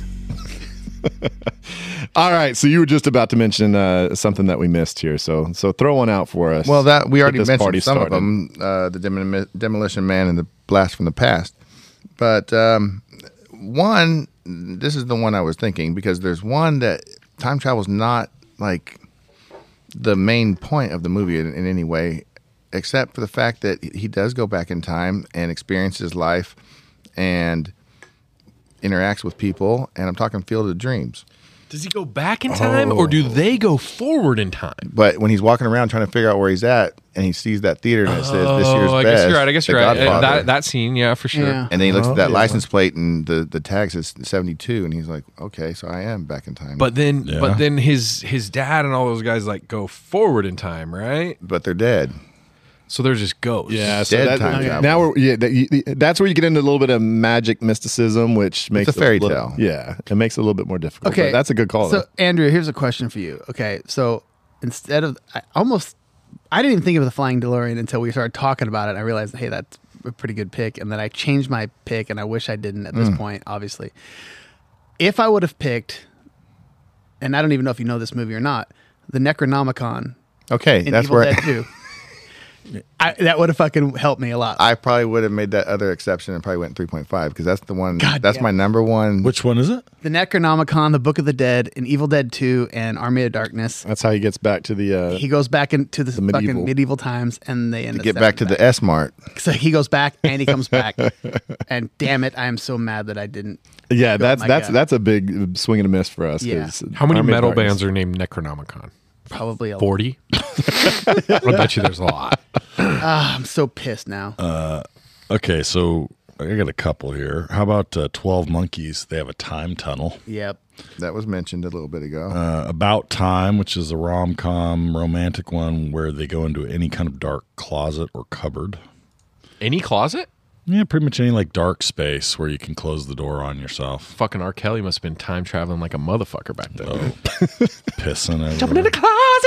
All right. So you were just about to mention uh, something that we missed here. So so throw one out for us. Well, that we Get already this mentioned party some started. of them, uh, the Demol- Demolition Man and the Blast from the Past. But um, one, this is the one I was thinking because there's one that time travel is not like the main point of the movie in, in any way, except for the fact that he does go back in time and experiences life and interacts with people. And I'm talking Field of Dreams. Does he go back in time, or do they go forward in time? But when he's walking around trying to figure out where he's at, and he sees that theater and it says this year's Oh, I best. guess you're right. I guess The you're right. Godfather. That that scene, yeah, for sure. Yeah. And then he looks Oh, at that yeah. license plate and the the tag says seventy-two, and he's like, okay, so I am back in time. But then, Yeah. but then his his dad and all those guys like go forward in time, right? but they're dead. So they're just ghosts. Yeah, so Dead that, time travel. now we're yeah. That, you, that's where you get into a little bit of magic mysticism, which makes a fairy it little, tale. Yeah, it makes it a little bit more difficult. Okay, but that's a good call. So, though. Andrew, here's a question for you. Okay, so instead of I almost, I didn't even think of the Flying DeLorean until we started talking about it. And I realized, hey, that's a pretty good pick, and then I changed my pick, and I wish I didn't at this Mm. point. Obviously, if I would have picked, and I don't even know if you know this movie or not, the Necronomicon Okay, in that's Evil where Dead two. I, that would have fucking helped me a lot. I probably would have made that other exception and probably went three point five because that's the one. God that's damn. my number one. Which one is it? The Necronomicon, the Book of the Dead, in Evil Dead two, and Army of Darkness. That's how he gets back to the. Uh, He goes back into the, The medieval. fucking medieval times, and they end to up get back to stepping the S Mart. So he goes back and he comes back, and damn it, I am so mad that I didn't. yeah, go that's with my that's gut. that's a big swing and a miss for us. Yeah. 'cause How many Army of metal Darkness- bands are named Necronomicon? Probably a Forty. I bet you there's a lot. Ah, I'm so pissed now. Uh, okay, so I got a couple here. How about uh, twelve Monkeys? They have a time tunnel. Yep. That was mentioned a little bit ago. Uh, About Time, which is a rom-com romantic one where they go into any kind of dark closet or cupboard. Any closet? Yeah, pretty much any like dark space where you can close the door on yourself. Fucking R. Kelly must have been time traveling like a motherfucker back then. Oh, pissing everywhere. Jumping in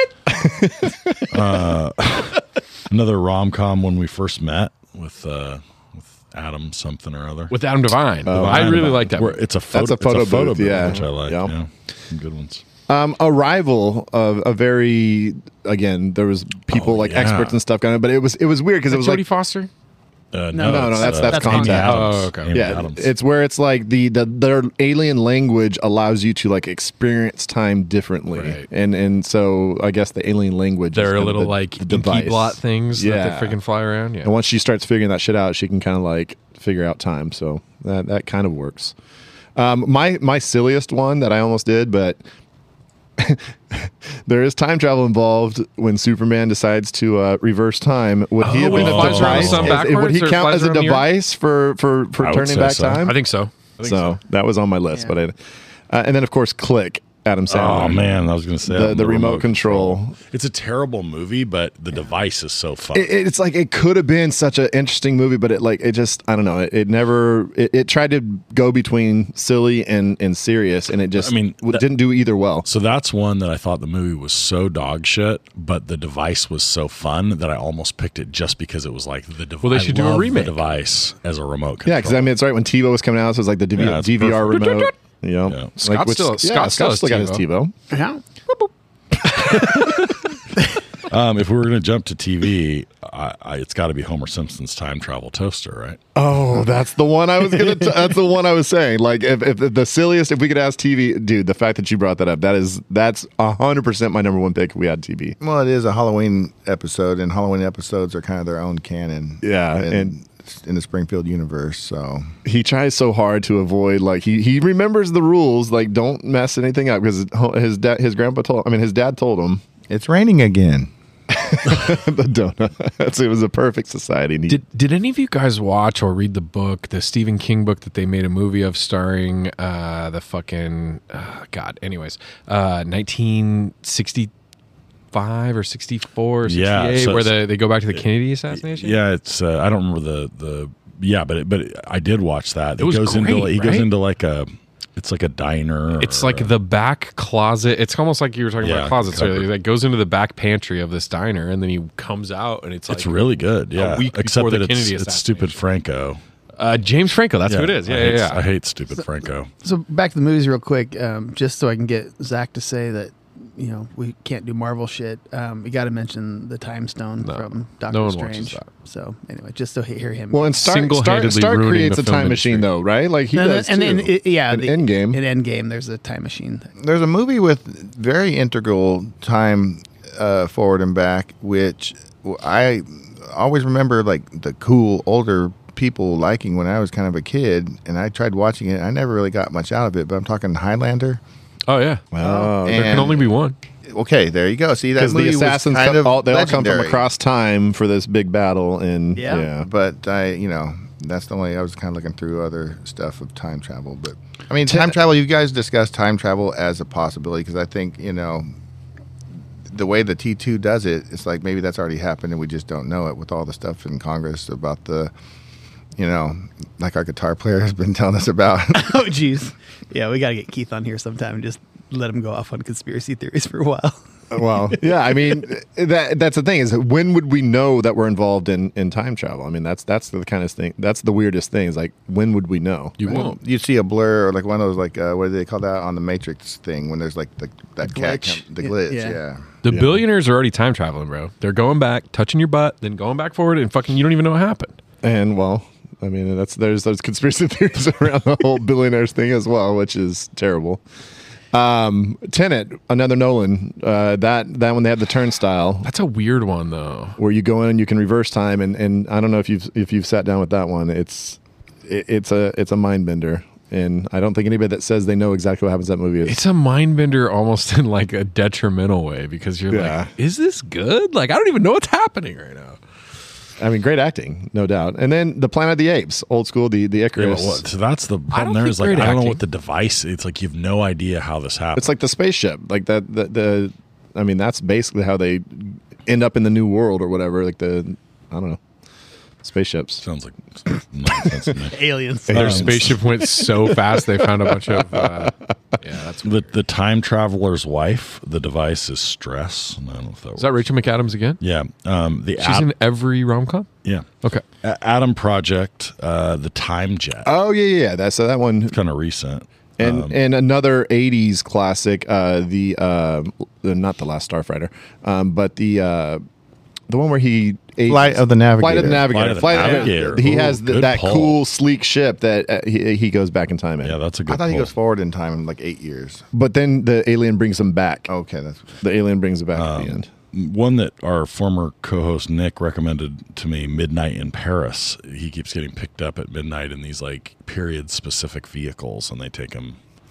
the closet. Uh, another rom-com when we first met with uh, with Adam something or other. With Adam Devine. Oh, I Adam really Devine. like that. Where movie. it's a photo, That's a photo it's a photo booth, booth, yeah. which I like. Yep. Yeah, some good ones. Um, Arrival, uh, a very again, there was people Oh, like yeah. experts and stuff going on, but it was it was weird because it was Jodie like Foster? Uh, No, no, no, it's, that's- uh, that's Amy Contact. Adams. Oh, okay. Amy yeah, Adams. it's where it's like the, the their alien language allows you to like experience time differently, Right. and and so I guess the alien language. is They're a kind of little the- like the inky device. blot things Yeah. that they freaking fly around. Yeah. And once she starts figuring that shit out, she can kind of like figure out time. So that that kind of works. Um, my my silliest one that I almost did, but there is time travel involved when Superman decides to uh, reverse time. Would he Oh, have when been he a flies around the device? sun Is- would backwards he or count flies as a around the earth? device for for for I would turning say back so. time? I think so. I think so. That was on my list, Yeah. but I, uh, and then of course Click, Adam Sandler. Oh man, I was going to say the, that, the remote control. It's a terrible movie, but the device is so fun. It, it's like it could have been such an interesting movie, but it like it just I don't know. It, it never it, it tried to go between silly and and serious, and it just I mean, w- that- didn't do either well. So that's one that I thought the movie was so dog shit, but the device was so fun that I almost picked it just because it was like the device. Well, they should do a remake. The device as a remote control. Yeah, because I mean it's right when TiVo was coming out, so it was like the D V- Yeah, it's D V R perfect. remote. You know, Yeah. like Scott which- still- yeah, Scott still has still got his TiVo. TiVo. Yeah. Um, if we were going to jump to T V, I, I, it's got to be Homer Simpson's time travel toaster, right? Oh, that's the one I was gonna. T- that's the one I was saying. Like, if, if the silliest, if we could ask T V, dude, the fact that you brought that up, that is that's a hundred percent my number one pick. If we had T V. Well, it is a Halloween episode, and Halloween episodes are kind of their own canon. Yeah, in, and- in the Springfield universe. So He tries so hard to avoid like he he remembers the rules, like don't mess anything up because his dad, his grandpa told. I mean, his dad told him it's raining again. the donut. It was a perfect society. And he- Did Did any of you guys watch or read the book, the Stephen King book that they made a movie of, starring uh, the fucking uh, God? Anyways, uh, nineteen sixty-five or sixty-four or Yeah, sixty-eight, so where it's- they, they go back to the Kennedy assassination. Yeah, it's. Uh, I don't remember the the. Yeah, but it, but I did watch that. It was goes into great, like, he goes right? into like a. It's like a diner. It's or- like the back closet. It's almost like you were talking Yeah, about closets. So cupboard. it goes into the back pantry of this diner, and then he comes out, and it's like It's really good. Yeah, a week except before that the it's, Kennedy it's assassination. stupid Franco. Uh, James Franco, that's who it is. Yeah, I yeah, hate, yeah. I hate stupid Franco. So back to the movies real quick, um, just so I can get Zach to say that you know we can't do Marvel shit. Um, we got to mention the Time Stone No. from Doctor No one watches Strange. that. So anyway, just so he hear him. well, and Stark, Stark, Single-handedly Stark ruining creates the a film time machine industry. though, right? Like he and does then, and too. then it, yeah, in the, Endgame. In Endgame, there's a time machine thing. There's a movie with very integral time uh, forward and back, which I always remember like the cool older people liking when I was kind of a kid, and I tried watching it. I never really got much out of it, but I'm talking Highlander. Oh yeah. Oh, there can and- only be one. Okay, there you go. See, that because the movie was assassins kind come, of all, they all come from legendary. across time for this big battle, and Yeah. yeah, But I, you know, that's the only. I was kind of looking through other stuff of time travel, but I mean, time travel. You guys discussed time travel as a possibility because I think you know the way the T two does it. It's like maybe that's already happened and we just don't know it with all the stuff in Congress about the, you know, like our guitar player has been telling us about. Oh, jeez. Yeah, we got to get Keith on here sometime and just let him go off on conspiracy theories for a while. well, yeah. I mean, that that's the thing is when would we know that we're involved in, in time travel? I mean, that's that's the kind of thing. That's the weirdest thing. Is like when would we know? You won't. You see a blur or like one of those like uh, what do they call that on the Matrix thing when there's like the, that The cat glitch. come- the glitch, Yeah. yeah. The Yeah. billionaires are already time traveling, bro. They're going back, touching your butt, then going back forward, and fucking you don't even know what happened. And well, I mean, that's there's those conspiracy theories around the whole billionaires thing as well, which is terrible. Um, Tenet, another Nolan. Uh, that that one they had the turnstile That's a weird one, though. where you go in and you can reverse time, and, and I don't know if you've if you've sat down with that one. It's it, it's a it's a mind bender, and I don't think anybody that says they know exactly what happens in that movie is. It's a mind bender almost in like a detrimental way because you're Yeah. like, is this good? Like, I don't even know what's happening right now. I mean, great acting, no doubt. And then the Planet of the Apes, old school, the the Yeah, Icarus. but what, so that's the don't problem. There think is like great I don't know acting. what the device. It's like you have no idea how this happened. It's like the spaceship, like that. The, the I mean, that's basically how they end up in the new world or whatever. Like the I don't know, spaceships. Sounds like nonsense to me. Aliens. Their Um, spaceship went so fast they found a bunch of. Uh, yeah, that's. The the time traveler's wife. The device is stress. I don't know if that Is that works. Rachel McAdams again? Yeah. Um, the She's Ad- in every rom com. yeah. Okay. A- Adam Project. Uh, the Time Jet. Oh yeah, yeah. yeah. That's so that one. Kind of recent. And Um, and another eighties classic, uh, the uh, the- not the Last Starfighter, um, but the uh, the one where he ages. Flight of the Flight of the Navigator. Navigator. Flight of the Navigator. He Ooh, has the, good that pull. cool sleek ship that uh, he he goes back in time in. yeah, that's a good. I thought he pull. goes forward in time in like eight years. But then the alien brings him back. Okay, that's The alien brings him back Um, at the end. One that our former co-host Nick recommended to me, Midnight in Paris. He keeps getting picked up at midnight in these like period-specific vehicles, and they take him.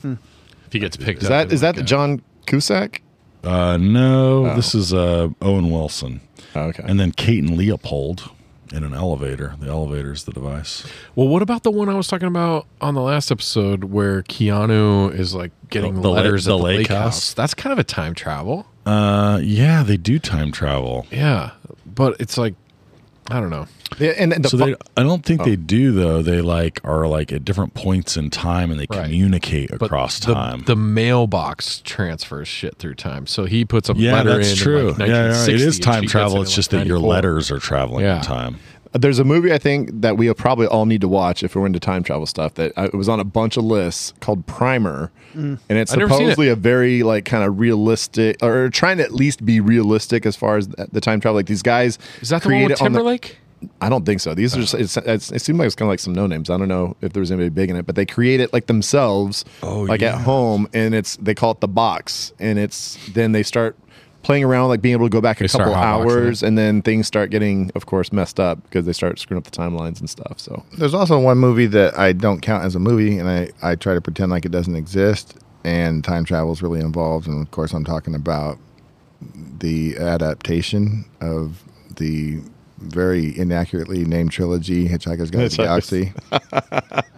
If he gets picked Is up, that in is that like the a- John Cusack? Uh, no, Oh. this is uh, Owen Wilson, Oh, okay. and then Kate and Leopold in an elevator. The elevator's the device. Well, what about the one I was talking about on the last episode where Keanu is like getting The- the la- letters the at the lake lake house? house? That's kind of a time travel. Uh, yeah, they do time travel. Yeah, but it's like I don't know. Yeah, and the So fu- they, I don't think Oh. they do though. They like are like at different points in time, and they Right. communicate But across the, time. the mailbox transfers shit through time. So he puts a yeah, letter that's in. true. In like yeah, yeah, it nineteen is sixty, and time she gets travel. it It's in, just like, that your ninety-four. letters are traveling Yeah. in time. There's a movie I think that we probably all need to watch if we're into time travel stuff. That uh, it was on a bunch of lists called Primer, and it's I've never seen it. supposedly a very like kind of realistic, or trying to at least be realistic as far as the, the time travel. Like these guys, Is that the one with created on the- Timberlake? I don't think so. These are just, it's, it's, it seemed like it's kind of like some no names. I don't know if there was anybody big in it, but they create it like themselves, Oh, like yeah. at home, and it's they call it the box, and it's then they start playing around, like being able to go back a They start couple hotboxing hours, and then things start getting, of course, messed up because they start screwing up the timelines and stuff. So There's also one movie that I don't count as a movie, and I, I try to pretend like it doesn't exist, and time travel is really involved. And of course, I'm talking about the adaptation of the very inaccurately named trilogy, Hitchhiker's Guide to the Hitchhiker's- Galaxy.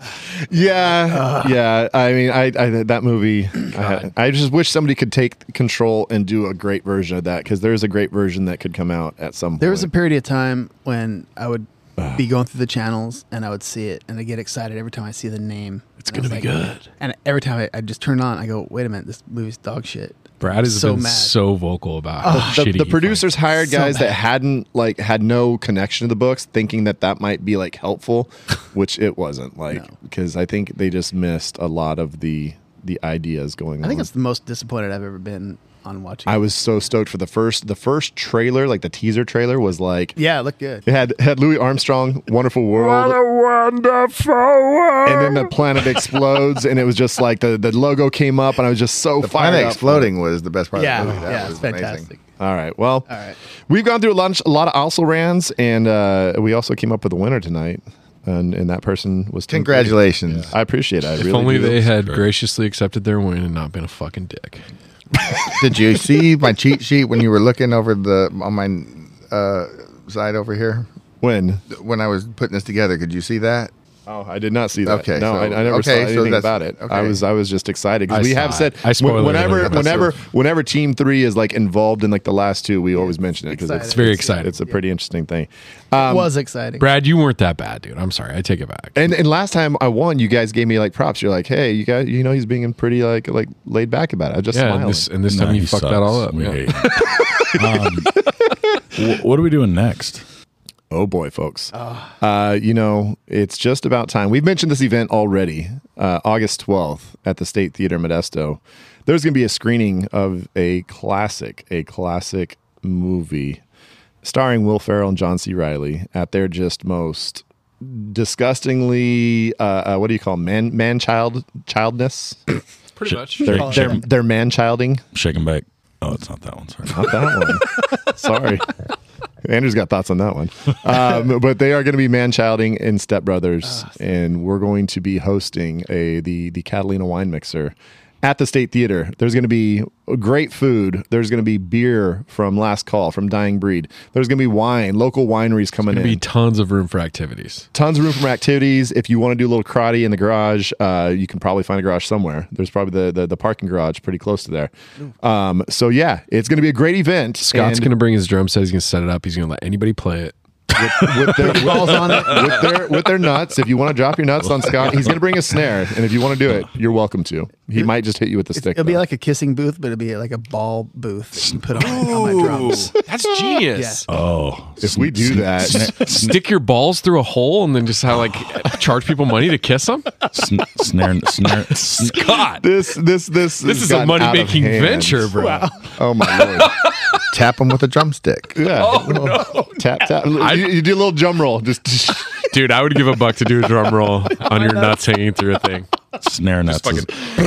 yeah, yeah. I mean, I, I that movie. I, I just wish somebody could take control and do a great version of that because there is a great version that could come out at some point. There was a period of time when I would be going through the channels and I would see it and I get excited every time I see the name. It's And I gonna was be like- good. And every time I, I just turn on, I go, wait a minute, this movie's dog shit. Brad has so been mad. so vocal about how the, shitty the he producers hired So guys that bad. hadn't like had no connection to the books, thinking that that might be like helpful, which it wasn't. Like No. because I think they just missed a lot of the the ideas going on. I think it's the most disappointed I've ever been on watching. I was so stoked for the first the first trailer, like the teaser trailer was like yeah, it looked good. it had had Louis Armstrong, Wonderful World. wonderful world! And then the planet explodes, and it was just like the, the logo came up, and I was just so The fired planet up. exploding was the best part Yeah, of the movie. That yeah, was it's fantastic. amazing. All right, well, All right. we've gone through a lot, a lot of also rans, and uh, we also came up with a winner tonight. and and that person was Tim Congratulations. Grady. I appreciate it. I If really only do. they had graciously accepted their win and not been a fucking dick. Did you see my cheat sheet when you were looking over the on my uh, side over here? When when I was putting this together, could you see that? Oh, I did not see that. Okay, no, so- I, I never okay, saw so anything that's- about it. okay. I was I was just excited because I we saw have it. said I spoiled it whenever in the whenever episode. whenever Team Three is like involved in like the last two, we always mention it because it's, It's very exciting. It's a pretty interesting thing. It Um, was exciting. Brad, you weren't that bad, dude. I'm sorry. I take it back. And and last time I won, you guys gave me like props. You're like, hey, you guys, you know, he's being pretty like like laid back about it. I just Yeah, smiling. and this, and this Nah, time you he fucked sucks. that all up. We Yeah. hate him. um, wh- what are we doing next? Oh boy, folks. Uh, you know, it's just about time. We've mentioned this event already, uh, August twelfth at the State Theater Modesto. There's going to be a screening of a classic, a classic movie starring Will Ferrell and John C. Reilly at their just most disgustingly, uh, uh, what do you call them? man, man child, childness? Pretty much. They're, Shake- they're, shake 'em. they're man childing. Shake and bake. Oh, it's not that one. Sorry. Not that one. Sorry. Andrew's got thoughts on that one. Um, but they are going to be man-childing in Step Brothers, and we're going to be hosting a the the Catalina Wine Mixer at the State Theater. There's going to be great food. There's going to be beer from Last Call, from Dying Breed. There's going to be wine, local wineries coming There's in. going to be tons of room for activities. Tons of room for activities. If you want to do a little karate in the garage, uh, you can probably find a garage somewhere. There's probably the, the, the parking garage pretty close to there. Um, so, yeah, it's going to be a great event. Scott's and- going to bring his drum set. He's going to set it up. He's going to let anybody play it. with, with their balls on it, with their with their nuts. If you want to drop your nuts on Scott, he's going to bring a snare, and if you want to do it, you're welcome to. He might just hit you with the stick. It'll be though. like a kissing booth, but it'll be like a ball booth that you put on, on my drums. That's genius. Oh, if we do that, Stick your balls through a hole and then just have like charge people money to kiss them. Sn- snare, snare. Scott, this this this this is a gotten out of money-making hand. venture, bro. Oh my lord! Tap him with a drumstick. Yeah. Oh no, Tap tap. You, you do a little drum roll. Just dude, I would give a buck to do a drum roll on your nuts hanging through a thing. Snare nuts. Is,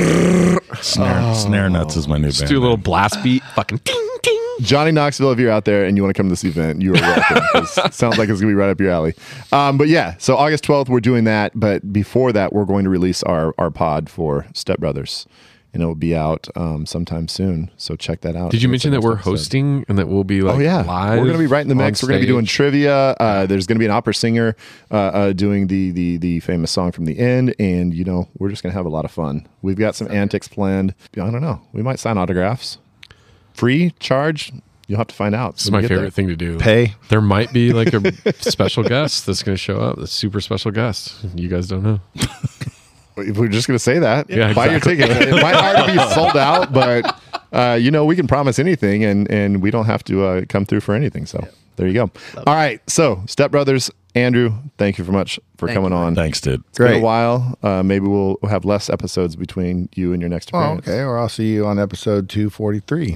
snare, snare nuts is my new Just band. do a little name. blast beat. Fucking ding ding. Johnny Knoxville, if you're out there and you want to come to this event, you are welcome. 'Cause it sounds like it's going to be right up your alley. Um, but yeah, so August twelfth, we're doing that. But before that, we're going to release our, our pod for Step Brothers. And it will be out um, sometime soon. So check that out. Did you mention that Next we're episode. hosting and that we'll be like oh yeah, live? we're going to be right in the on mix. We're going to be doing stage? trivia. Uh, there's going to be an opera singer uh, uh, doing the the the famous song from the end, and you know we're just going to have a lot of fun. We've got some antics planned. I don't know. We might sign autographs, free, charge. You'll have to find out. This is my favorite thing to do. Pay. There might be like a special guest that's going to show up. A super special guest. You guys don't know. If we're just going to say that, Yeah, buy exactly. your ticket. It might already be sold out, but uh, you know we can promise anything, and and we don't have to uh, come through for anything. So there you go. All right, so Step Brothers, Andrew, thank you very much for Thank coming you. on. Thanks, dude. It's been Great. a while. Uh, maybe we'll we'll have less episodes between you and your next Oh, appearance. okay. Or I'll see you on episode two forty-three.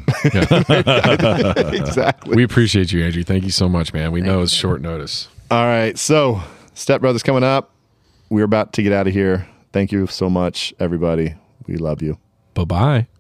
Exactly. We appreciate you, Andrew. Thank you so much, man. We know it's short notice. All right, so Step Brothers coming up. We're about to get out of here. Thank you so much, everybody. We love you. Bye bye.